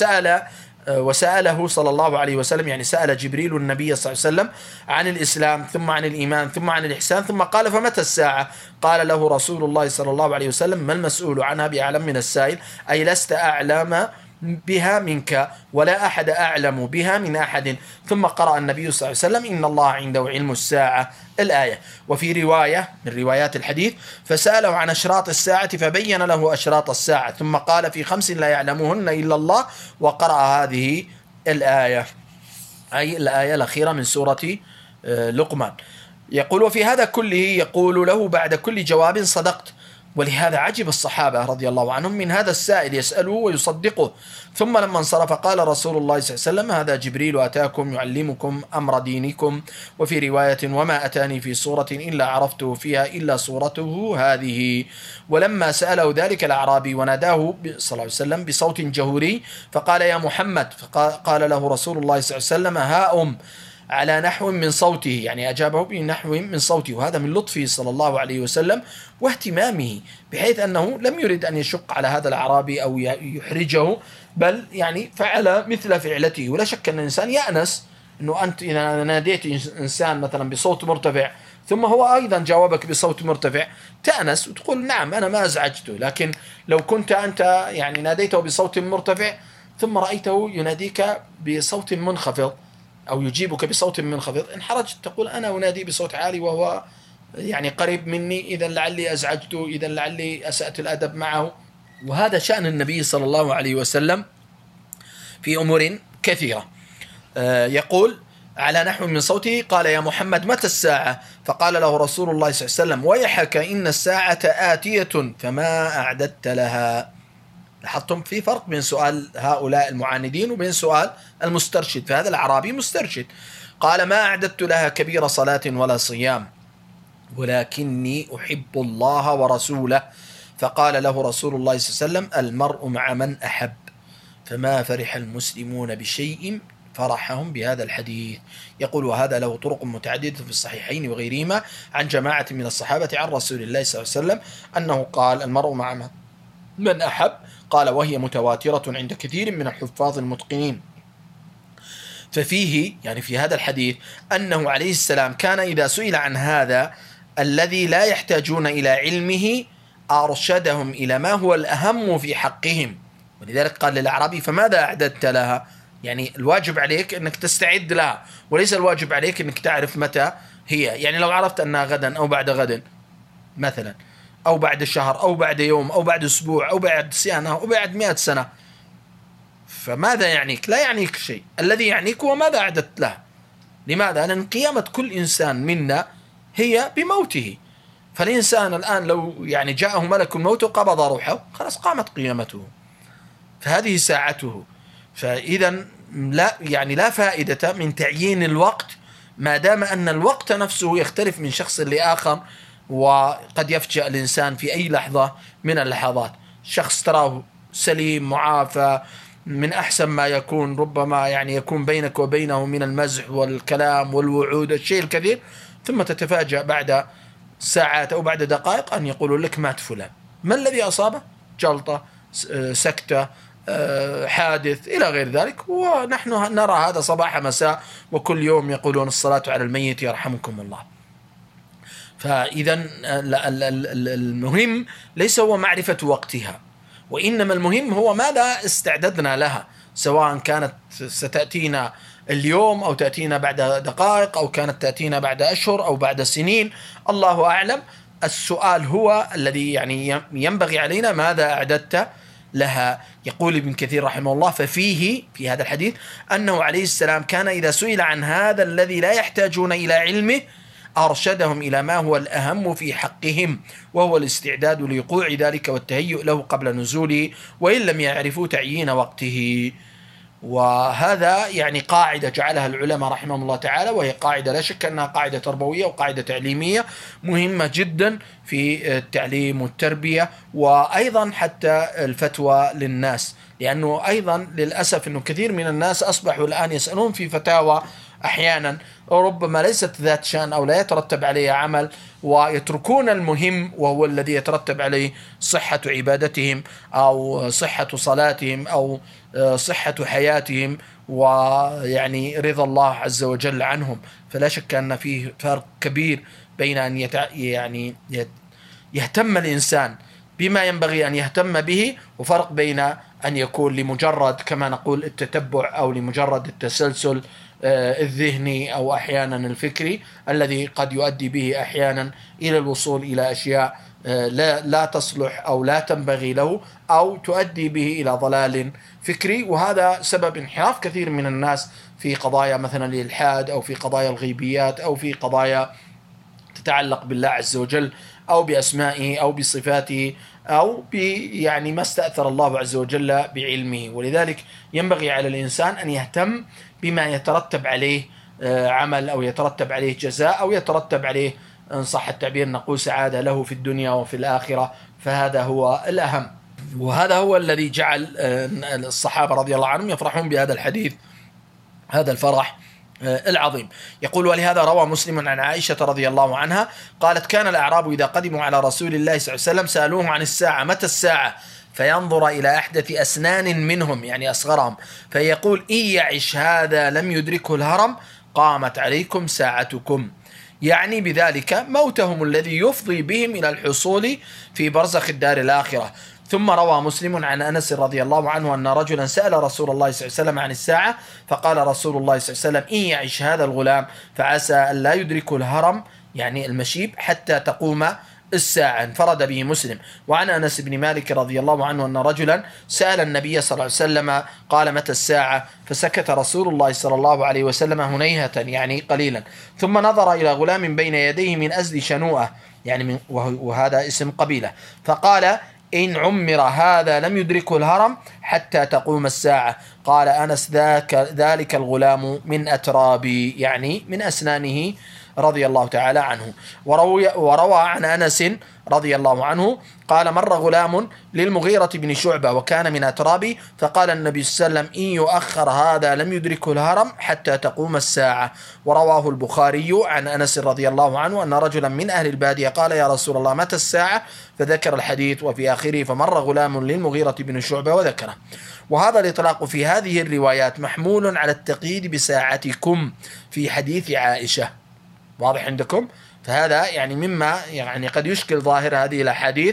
وسأله صلى الله عليه وسلم، يعني سأل جبريل النبي صلى الله عليه وسلم عن الإسلام ثم عن الإيمان ثم عن الإحسان، ثم قال فمتى الساعة؟ قال له رسول الله صلى الله عليه وسلم ما المسؤول عنها بأعلم من السائل، أي لست أعلم بها منك ولا أحد أعلم بها من أحد. ثم قرأ النبي صلى الله عليه وسلم إن الله عنده علم الساعة الآية. وفي رواية من روايات الحديث فسأله عن أشراط الساعة فبين له أشراط الساعة، ثم قال في 5 لا يعلمهن إلا الله، وقرأ هذه الآية، أي الآية الأخيرة من سورة لقمان. يقول وفي هذا كله يقول له بعد كل جواب صدقت، ولهذا عجب الصحابة رضي الله عنهم من هذا السائل يسأله ويصدقه. ثم لما انصرف قال رسول الله صلى الله عليه وسلم: هذا جبريل أتاكم يعلمكم أمر دينكم. وفي رواية: وما أتاني في صورة إلا عرفته فيها إلا صورته هذه. ولما سأله ذلك الأعرابي وناداه صلى الله عليه وسلم بصوت جهوري فقال: يا محمد، فقال له رسول الله صلى الله عليه وسلم: ها على نحو من صوته، يعني أجابه بنحو من صوته. وهذا من لطفه صلى الله عليه وسلم واهتمامه، بحيث أنه لم يرد أن يشق على هذا الأعرابي أو يحرجه، بل يعني فعل مثل فعلته. ولا شك أن الإنسان يأنس أنه أنت إذا ناديت إنسان مثلا بصوت مرتفع ثم هو أيضا جاوبك بصوت مرتفع تأنس وتقول نعم أنا ما أزعجته. لكن لو كنت أنت يعني ناديته بصوت مرتفع ثم رأيته يناديك بصوت منخفض أو يجيبك بصوت منخفض، انحرجت تقول أنا أنادي بصوت عالي وهو يعني قريب مني، إذا لعلي أزعجته، إذا لعلي أسأت الأدب معه. وهذا شأن النبي صلى الله عليه وسلم في أمور كثيرة. يقول: على نحو من صوته. قال: يا محمد متى الساعة؟ فقال له رسول الله صلى الله عليه وسلم: ويحك إن الساعة آتية فما أعددت لها. لاحظتم في فرق بين سؤال هؤلاء المعاندين وبين سؤال المسترشد. فهذا الأعرابي مسترشد. قال: ما أعددت لها كبير صلاة ولا صيام، ولكني أحب الله ورسوله. فقال له رسول الله صلى الله عليه وسلم: المرء مع من أحب. فما فرح المسلمون بشيء فرحهم بهذا الحديث. يقول: وهذا له طرق متعددة في الصحيحين وغيرهما عن جماعة من الصحابة عن رسول الله صلى الله عليه وسلم أنه قال: المرء مع من أحب. قال: وهي متواترة عند كثير من الحفاظ المتقنين. ففيه يعني في هذا الحديث أنه عليه السلام كان إذا سئل عن هذا الذي لا يحتاجون إلى علمه أرشدهم إلى ما هو الأهم في حقهم. ولذلك قال للأعرابي: فماذا أعددت لها؟ يعني الواجب عليك أنك تستعد لها، وليس الواجب عليك أنك تعرف متى هي. يعني لو عرفت أنها غدا أو بعد غد مثلا، أو بعد شهر أو بعد يوم أو بعد أسبوع أو بعد سنة أو بعد 100 سنة، فماذا يعنيك؟ لا يعنيك شيء. الذي يعنيك هو ماذا أعددت له. لماذا؟ لأن قيامة كل إنسان منا هي بموته. فالإنسان الآن لو يعني جاءه ملك الموت وقبض روحه خلاص قامت قيامته، فهذه ساعته. فإذا لا فائدة من تعيين الوقت ما دام أن الوقت نفسه يختلف من شخص لآخر، وقد يفجأ الإنسان في أي لحظة من اللحظات. شخص تراه سليم معافى من أحسن ما يكون، ربما يعني يكون بينك وبينه من المزح والكلام والوعود الشيء الكثير، ثم تتفاجأ بعد ساعات أو بعد دقائق أن يقولوا لك مات فلان. ما الذي أصابه؟ جلطة، سكتة، حادث إلى غير ذلك. ونحن نرى هذا صباح مساء، وكل يوم يقولون الصلاة على الميت يرحمكم الله. فإذا المهم ليس هو معرفة وقتها، وإنما المهم هو ماذا استعددنا لها، سواء كانت ستأتينا اليوم أو تأتينا بعد دقائق أو كانت تأتينا بعد أشهر أو بعد سنين، الله أعلم. السؤال هو الذي يعني ينبغي علينا: ماذا أعددت لها؟ يقول ابن كثير رحمه الله: ففيه في هذا الحديث أنه عليه السلام كان إذا سئل عن هذا الذي لا يحتاجون إلى علمه أرشدهم إلى ما هو الأهم في حقهم، وهو الاستعداد لوقوع ذلك والتهيؤ له قبل نزوله، وإن لم يعرفوا تعيين وقته. وهذا يعني قاعدة جعلها العلماء رحمهم الله تعالى، وهي قاعدة لا شك أنها قاعدة تربوية وقاعدة تعليمية مهمة جدا في التعليم والتربية، وأيضا حتى الفتوى للناس. لأنه أيضا للأسف أنه كثير من الناس أصبحوا الآن يسألون في فتاوى أحيانا ربما ليست ذات شأن أو لا يترتب عليها عمل، ويتركون المهم وهو الذي يترتب عليه صحة عبادتهم أو صحة صلاتهم أو صحة حياتهم ويعني رضا الله عز وجل عنهم. فلا شك أن فيه فرق كبير بين أن يعني يهتم الإنسان بما ينبغي أن يهتم به، وفرق بين أن يكون لمجرد كما نقول التتبع أو لمجرد التسلسل الذهني أو أحيانا الفكري، الذي قد يؤدي به أحيانا إلى الوصول إلى أشياء لا تصلح أو لا تنبغي له، أو تؤدي به إلى ضلال فكري. وهذا سبب انحراف كثير من الناس في قضايا مثلا الإلحاد أو في قضايا الغيبيات أو في قضايا تتعلق بالله عز وجل أو بأسمائه أو بصفاته أو يعني ما استأثر الله عز وجل بعلمه. ولذلك ينبغي على الإنسان أن يهتم بما يترتب عليه عمل أو يترتب عليه جزاء أو يترتب عليه إن صح التعبير نقول سعادة له في الدنيا وفي الآخرة، فهذا هو الأهم. وهذا هو الذي جعل الصحابة رضي الله عنهم يفرحون بهذا الحديث، هذا الفرح العظيم. يقول: ولهذا روى مسلم عن عائشة رضي الله عنها قالت: كان الأعراب إذا قدموا على رسول الله صلى الله عليه وسلم سألوه عن الساعة متى الساعة، فينظر إلى أحدث أسنان منهم يعني أصغرهم، فيقول: إن يعش هذا لم يدركه الهرم قامت عليكم ساعتكم، يعني بذلك موتهم الذي يفضي بهم إلى الحصول في برزخ الدار الآخرة. ثم روى مسلم عن أنس رضي الله عنه أن رجلا سأل رسول الله صلى الله عليه وسلم عن الساعة، فقال رسول الله صلى الله عليه وسلم: إن يعش هذا الغلام فعسى أن لا يدرك الهرم يعني المشيب حتى تقوم الساعة. انفرد به مسلم. وعن أنس بن مالك رضي الله عنه أن رجلا سأل النبي صلى الله عليه وسلم قال: متى الساعة؟ فسكت رسول الله صلى الله عليه وسلم هنيهة يعني قليلا، ثم نظر إلى غلام بين يديه من أزل شنوءة يعني وهذا اسم قبيلة، فقال: إن عمر هذا لم يدركه الهرم حتى تقوم الساعة. قال أنس: ذلك الغلام من أترابي يعني من أسنانه رضي الله تعالى عنه. وروى عن أنس رضي الله عنه قال: مر غلام للمغيرة بن شعبة وكان من أترابي، فقال النبي صلى الله عليه وسلم: إن يؤخر هذا لم يدركه الهرم حتى تقوم الساعة. ورواه البخاري عن أنس رضي الله عنه أن رجلا من أهل البادية قال: يا رسول الله متى الساعة؟ فذكر الحديث وفي آخره: فمر غلام للمغيرة بن شعبة وذكره. وهذا الإطلاق في هذه الروايات محمول على التقييد بساعتكم في حديث عائشة. واضح عندكم؟ فهذا يعني مما يعني قد يشكل ظاهر هذه الأحاديث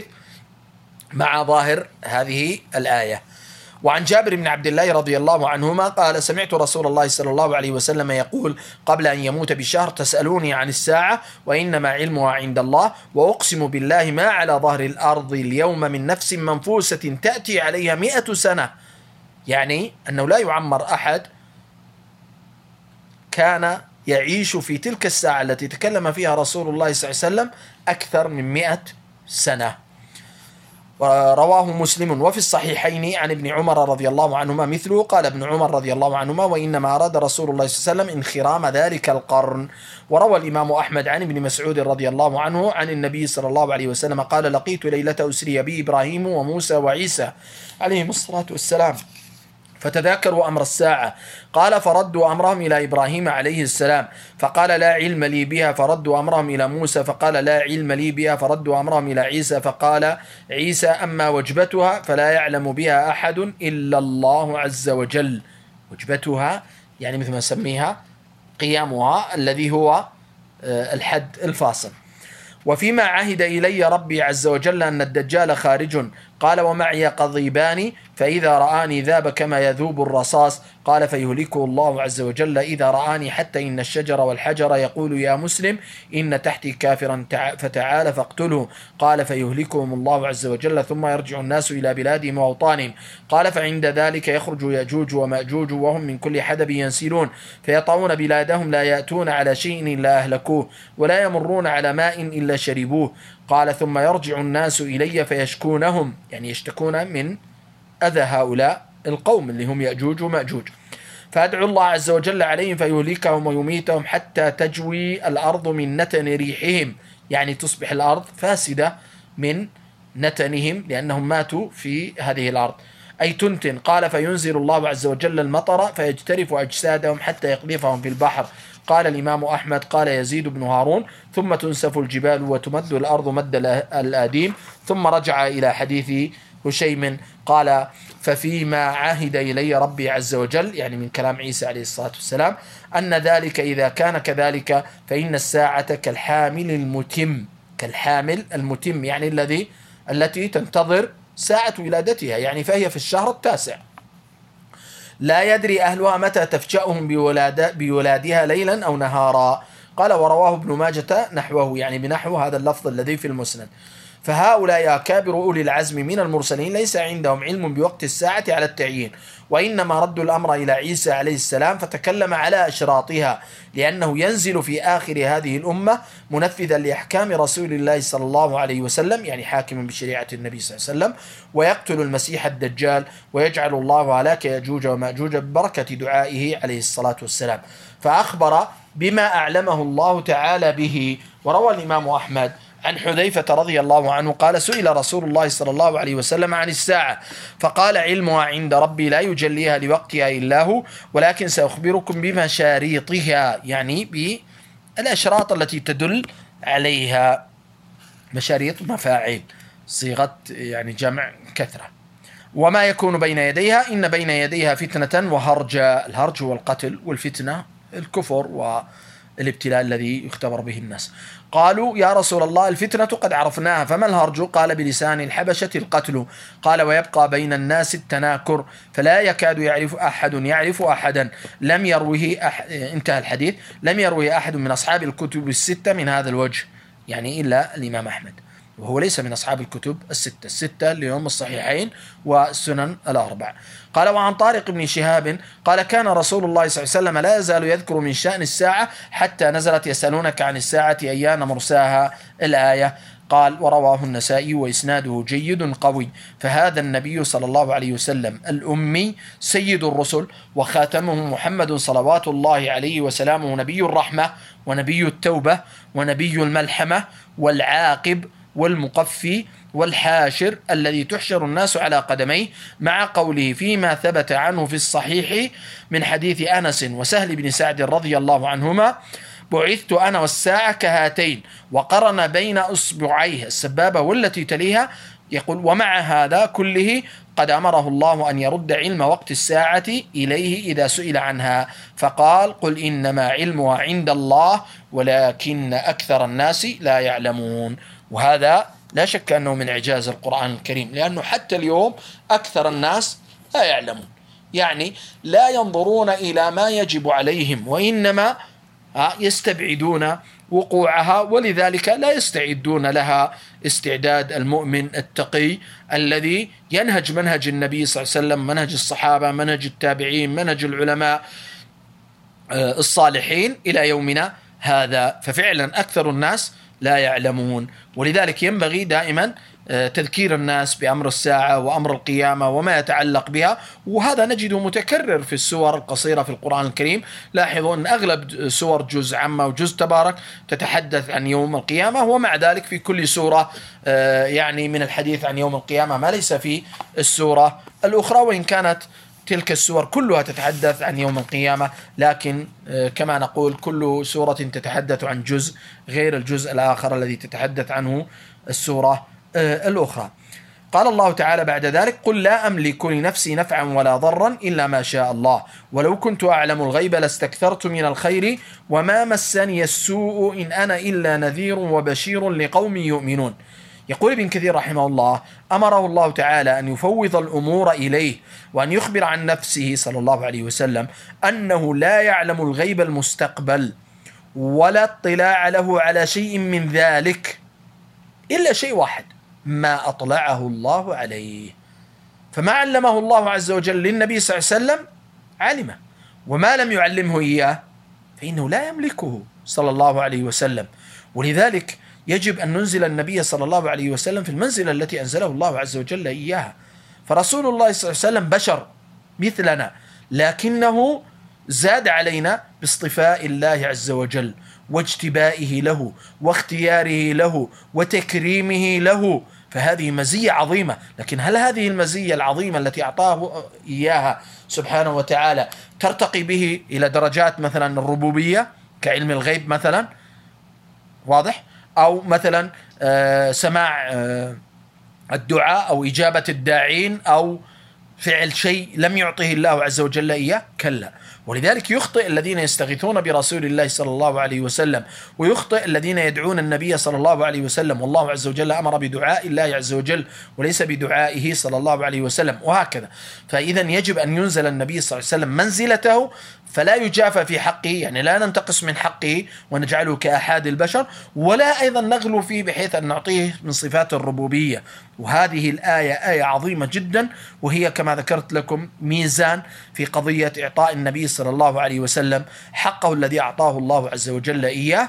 مع ظاهر هذه الآية. وعن جابر بن عبد الله رضي الله عنهما قال: سمعت رسول الله صلى الله عليه وسلم يقول قبل أن يموت بشهر: تسألوني عن الساعة وإنما علمها عند الله، وأقسم بالله ما على ظهر الأرض اليوم من نفس منفوسة تأتي عليها 100 سنة، يعني أنه لا يعمر أحد كان يعيش في تلك الساعة التي تكلم فيها رسول الله صلى الله عليه وسلم أكثر من 100 سنة. رواه مسلم. وفي الصحيحين عن ابن عمر رضي الله عنهما مثله. قال ابن عمر رضي الله عنهما: وإنما أراد رسول الله صلى الله عليه وسلم انخرام ذلك القرن. وروى الإمام أحمد عن ابن مسعود رضي الله عنه عن النبي صلى الله عليه وسلم قال: لقيت ليلة أسري بي إبراهيم وموسى وعيسى عليهم الصلاة والسلام فتذاكروا أمر الساعة. قال: فردوا أمرهم إلى إبراهيم عليه السلام فقال: لا علم لي بها. فردوا أمرهم إلى موسى فقال: لا علم لي بها. فردوا أمرهم إلى عيسى فقال عيسى: أما وجبتها فلا يعلم بها أحد إلا الله عز وجل. وجبتها يعني مثل ما نسميها قيامها الذي هو الحد الفاصل. وفيما عهد إلي ربي عز وجل أن الدجال خارج. قال: ومعي قضيبان فإذا رآني ذاب كما يذوب الرصاص. قال: فيهلكه الله عز وجل إذا رآني حتى إن الشجر والحجر يقول يا مسلم إن تحتي كافرا فتعال فاقتله. قال: فيهلكهم الله عز وجل ثم يرجع الناس إلى بلادهم وأوطانهم. قال: فعند ذلك يخرج يأجوج ومأجوج وهم من كل حدب ينسلون فيطعون بلادهم لا يأتون على شيء إلا أهلكوه ولا يمرون على ماء إلا شربوه. قال: ثم يرجع الناس إلي فيشكونهم يعني يشتكون من أذى هؤلاء القوم اللي هم يأجوج ومأجوج، فأدعو الله عز وجل عليهم فيهلكهم ويميتهم حتى تجوي الأرض من نتن ريحهم، يعني تصبح الأرض فاسدة من نتنهم لأنهم ماتوا في هذه الأرض أي تنتن. قال: فينزل الله عز وجل المطر فيجترف أجسادهم حتى يقذفهم في البحر. قال الإمام أحمد قال يزيد بن هارون: ثم تنسف الجبال وتمد الأرض مد الآديم. ثم رجع إلى حديث هشيم قال: ففيما عهد إلي ربي عز وجل يعني من كلام عيسى عليه الصلاة والسلام أن ذلك إذا كان كذلك فإن الساعة كالحامل المتم. كالحامل المتم يعني التي تنتظر ساعة ولادتها يعني فهي في الشهر التاسع لا يدري أهلها متى تفجأهم بولادها ليلا أو نهارا. قال: ورواه ابن ماجة نحوه يعني بنحو هذا اللفظ الذي في المسند. فهؤلاء أكابر أولي العزم من المرسلين ليس عندهم علم بوقت الساعة على التعيين، وإنما ردوا الأمر إلى عيسى عليه السلام فتكلم على أشراطها، لأنه ينزل في آخر هذه الأمة منفذا لأحكام رسول الله صلى الله عليه وسلم، يعني حاكما بشريعة النبي صلى الله عليه وسلم، ويقتل المسيح الدجال، ويجعل الله هلاك يأجوج ومأجوج ببركة دعائه عليه الصلاة والسلام. فأخبر بما أعلمه الله تعالى به. وروى الإمام أحمد عن حذيفة رضي الله عنه قال: سئل رسول الله صلى الله عليه وسلم عن الساعة فقال: علمها عند ربي لا يجليها لوقتها إلا هو، ولكن سأخبركم بمشاريطها، يعني بالأشراط التي تدل عليها. مشاريط مفاعيل، صيغة يعني جمع كثرة. وما يكون بين يديها، إن بين يديها فتنة وهرجا. الهرج هو القتل، والفتنة الكفر والابتلاء الذي يختبر به الناس. قالوا: يا رسول الله الفتنة قد عرفناها، فما الهرج؟ قال: بلسان الحبشة القتل. قال: ويبقى بين الناس التناكر، فلا يكاد يعرف أحدا لم يروه انتهى الحديث. لم يروه أحد من أصحاب الكتب الستة من هذا الوجه، يعني إلا الإمام أحمد، وهو ليس من أصحاب الكتب الستة اللي هم الصحيحين والسنن الأربع. قال: وعن طارق بن شهاب قال: كان رسول الله صلى الله عليه وسلم لا يزال يذكر من شأن الساعة حتى نزلت: يسألونك عن الساعة أيان مرساها، الآية. قال: ورواه النسائي وإسناده جيد قوي. فهذا النبي صلى الله عليه وسلم الأمي سيد الرسل وخاتمهم محمد صلوات الله عليه وسلامه، نبي الرحمة ونبي التوبة ونبي الملحمة والعاقب والمقفي والحاشر، الذي تحشر الناس على قدميه، مع قوله فيما ثبت عنه في الصحيح من حديث أنس وسهل بن سعد رضي الله عنهما: بعثت أنا والساعة كهاتين، وقرن بين أصبعيه السبابة والتي تليها. يقول: ومع هذا كله قد أمره الله أن يرد علم وقت الساعة إليه إذا سئل عنها، فقال: قل إنما علمها عند الله ولكن أكثر الناس لا يعلمون. وهذا لا شك أنه من إعجاز القرآن الكريم، لأنه حتى اليوم أكثر الناس لا يعلمون، يعني لا ينظرون إلى ما يجب عليهم، وإنما يستبعدون وقوعها، ولذلك لا يستعدون لها استعداد المؤمن التقي الذي ينهج منهج النبي صلى الله عليه وسلم، منهج الصحابة، منهج التابعين، منهج العلماء الصالحين إلى يومنا هذا. ففعلا أكثر الناس لا يعلمون، ولذلك ينبغي دائما تذكير الناس بأمر الساعة وأمر القيامة وما يتعلق بها، وهذا نجده متكرر في السور القصيرة في القرآن الكريم. لاحظوا أن أغلب سور جزء عامة وجزء تبارك تتحدث عن يوم القيامة، ومع ذلك في كل سورة يعني من الحديث عن يوم القيامة ما ليس في السورة الأخرى، وإن كانت تلك السور كلها تتحدث عن يوم القيامة، لكن كما نقول كل سورة تتحدث عن جزء غير الجزء الآخر الذي تتحدث عنه السورة الأخرى. قال الله تعالى بعد ذلك: قل لا أملك لنفسي نفعا ولا ضرا إلا ما شاء الله ولو كنت أعلم الغيب لاستكثرت من الخير وما مسني السوء إن أنا إلا نذير وبشير لقوم يؤمنون. يقول ابن كثير رحمه الله: أمره الله تعالى أن يفوض الأمور إليه، وأن يخبر عن نفسه صلى الله عليه وسلم أنه لا يعلم الغيب المستقبل ولا اطلاع له على شيء من ذلك إلا شيء واحد: ما أطلعه الله عليه. فما علمه الله عز وجل للنبي صلى الله عليه وسلم علمه، وما لم يعلمه إياه فإنه لا يملكه صلى الله عليه وسلم. ولذلك يجب أن ننزل النبي صلى الله عليه وسلم في المنزلة التي أنزله الله عز وجل إياها. فرسول الله صلى الله عليه وسلم بشر مثلنا، لكنه زاد علينا باصطفاء الله عز وجل واجتبائه له واختياره له وتكريمه له، فهذه مزية عظيمة. لكن هل هذه المزية العظيمة التي أعطاه إياها سبحانه وتعالى ترتقي به إلى درجات مثلا الربوبية كعلم الغيب مثلا، واضح؟ أو مثلا سماع الدعاء أو إجابة الداعين أو فعل شيء لم يعطه الله عز وجل إياه؟ كلا. ولذلك يخطئ الذين يستغيثون برسول الله صلى الله عليه وسلم، ويخطئ الذين يدعون النبي صلى الله عليه وسلم، والله عز وجل أمر بدعاء الله عز وجل وليس بدعائه صلى الله عليه وسلم، وهكذا. فإذا يجب أن ينزل النبي صلى الله عليه وسلم منزلته فلا يجافى في حقه، يعني لا ننتقص من حقه ونجعله كأحد البشر، ولا أيضا نغلو فيه بحيث أن نعطيه من صفات الربوبية. وهذه الآية آية عظيمة جدا، وهي كما ذكرت لكم ميزان في قضية إعطاء النبي صلى الله عليه وسلم حقه الذي أعطاه الله عز وجل إياه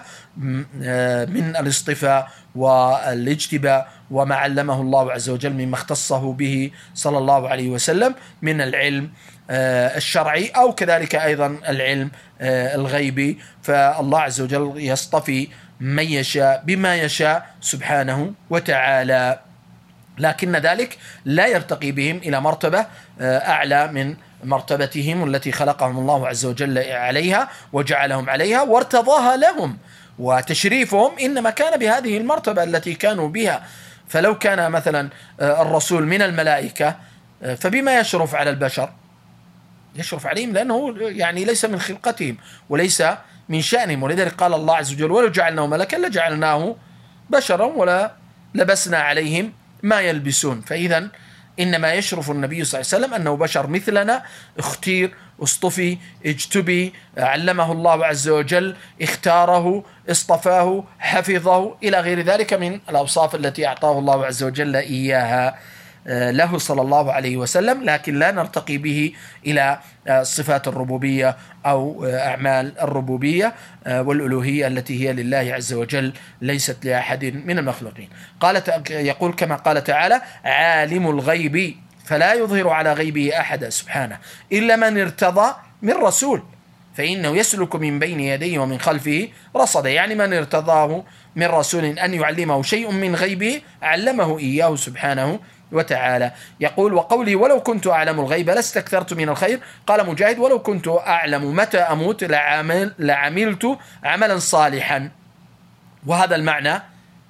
من الاصطفاء والاجتباء، وما علمه الله عز وجل مما اختصه به صلى الله عليه وسلم من العلم الشرعي، أو كذلك أيضا العلم الغيبي. فالله عز وجل يصطفي من يشاء بما يشاء سبحانه وتعالى، لكن ذلك لا يرتقي بهم إلى مرتبة أعلى من مرتبتهم التي خلقهم الله عز وجل عليها وجعلهم عليها وارتضاها لهم، وتشريفهم إنما كان بهذه المرتبة التي كانوا بها. فلو كان مثلا الرسول من الملائكة فبما يشرف على البشر؟ يشرف عليهم لأنه يعني ليس من خلقتهم وليس من شأنهم، ولذلك قال الله عز وجل: ولو جعلناه ملكا لجعلناه بشرا ولا لبسنا عليهم ما يلبسون. فإذا إنما يشرف النبي صلى الله عليه وسلم أنه بشر مثلنا، اختير، اصطفي، اجتبي، علمه الله عز وجل، اختاره، اصطفاه، حفظه، إلى غير ذلك من الأوصاف التي أعطاه الله عز وجل إياها له صلى الله عليه وسلم، لكن لا نرتقي به إلى صفات الربوبية أو أعمال الربوبية والألوهية التي هي لله عز وجل ليست لأحد من المخلوقين. يقول كما قال تعالى: عالم الغيب فلا يظهر على غيبه أحدا سبحانه إلا من ارتضى من رسول فإنه يسلك من بين يديه ومن خلفه رصدا. يعني من ارتضاه من رسول أن يعلمه شيء من غيبه علمه إياه سبحانه وتعالى. يقول: وقولي ولو كنت أعلم الغيب لاستكثرت من الخير. قال مجاهد: ولو كنت أعلم متى أموت لعملت عملا صالحا. وهذا المعنى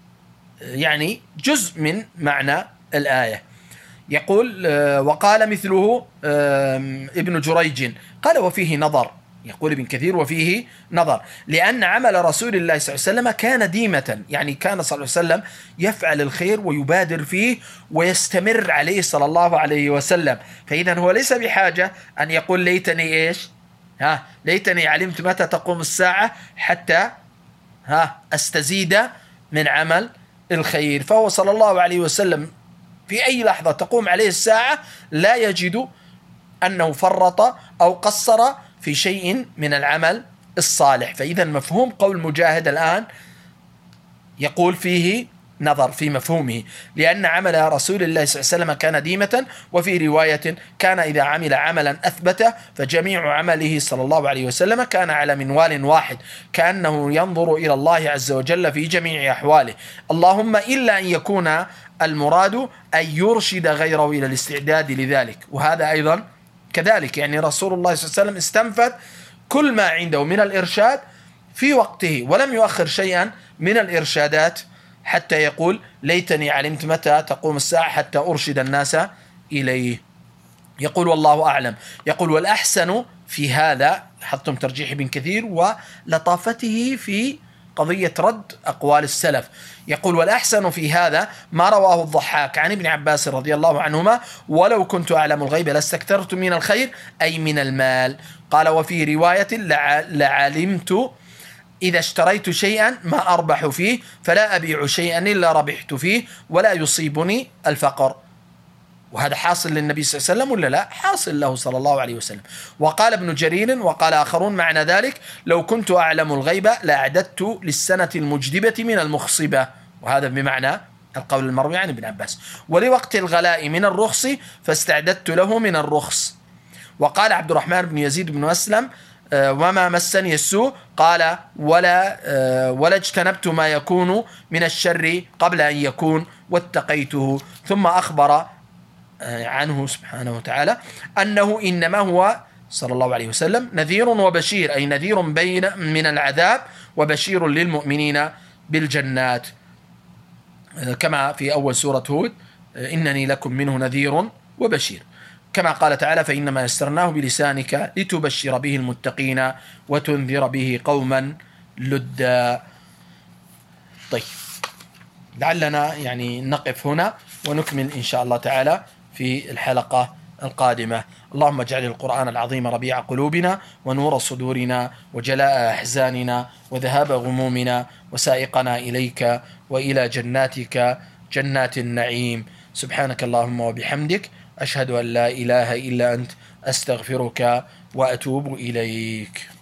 يعني جزء من معنى الآية. يقول: وقال مثله ابن جريج قال: وفيه نظر. يقول ابن كثير: وفيه نظر، لأن عمل رسول الله صلى الله عليه وسلم كان ديمة، يعني كان صلى الله عليه وسلم يفعل الخير ويبادر فيه ويستمر عليه صلى الله عليه وسلم. فإذا هو ليس بحاجة أن يقول: ليتني إيش؟ ليتني علمت متى تقوم الساعة حتى أستزيد من عمل الخير. فهو صلى الله عليه وسلم في أي لحظة تقوم عليه الساعة لا يجد أنه فرط أو قصر في شيء من العمل الصالح. فإذا مفهوم قول مجاهد الآن يقول فيه نظر في مفهومه، لأن عمل رسول الله صلى الله عليه وسلم كان ديمة. وفي رواية: كان إذا عمل عملا أثبته فجميع عمله صلى الله عليه وسلم كان على منوال واحد، كأنه ينظر إلى الله عز وجل في جميع أحواله، اللهم إلا أن يكون المراد أن يرشد غيره إلى الاستعداد لذلك. وهذا أيضا كذلك، يعني رسول الله صلى الله عليه وسلم استنفذ كل ما عنده من الإرشاد في وقته ولم يؤخر شيئا من الإرشادات حتى يقول: ليتني علمت متى تقوم الساعة حتى أرشد الناس إليه. يقول: والله أعلم. يقول: والأحسن في هذا، حطم ترجيح ابن كثير ولطافته في قضية رد أقوال السلف. يقول: والأحسن في هذا ما رواه الضحاك عن ابن عباس رضي الله عنهما: ولو كنت أعلم الغيب لاستكثرت من الخير، أي من المال. قال: وفي رواية: لعلمت إذا اشتريت شيئا ما أربح فيه فلا أبيع شيئا إلا ربحت فيه ولا يصيبني الفقر. وهذا حاصل للنبي صلى الله عليه وسلم ولا لا؟ حاصل له صلى الله عليه وسلم. وقال ابن جرير وقال آخرون معنى ذلك: لو كنت أعلم الغيب لأعددت للسنة المجدبة من المخصبة. وهذا بمعنى القول المروي عن ابن عباس. ولوقت الغلاء من الرخص فاستعددت له من الرخص. وقال عبد الرحمن بن يزيد بن أسلم: وما مسني السوء، قال: ولا اجتنبت ما يكون من الشر قبل أن يكون واتقيته. ثم أخبر عنه سبحانه وتعالى أنه إنما هو صلى الله عليه وسلم نذير وبشير، أي نذير من العذاب وبشير للمؤمنين بالجنات، كما في أول سورة هود: إنني لكم منه نذير وبشير. كما قال تعالى: فإنما يسرناه بلسانك لتبشر به المتقين وتنذر به قوما لدا. طيب، لعلنا يعني نقف هنا ونكمل إن شاء الله تعالى في الحلقة القادمة. اللهم اجعل القرآن العظيم ربيع قلوبنا ونور صدورنا وجلاء أحزاننا وذهاب غمومنا وسائقنا إليك وإلى جناتك جنات النعيم. سبحانك اللهم وبحمدك، أشهد أن لا إله إلا أنت، أستغفرك وأتوب إليك.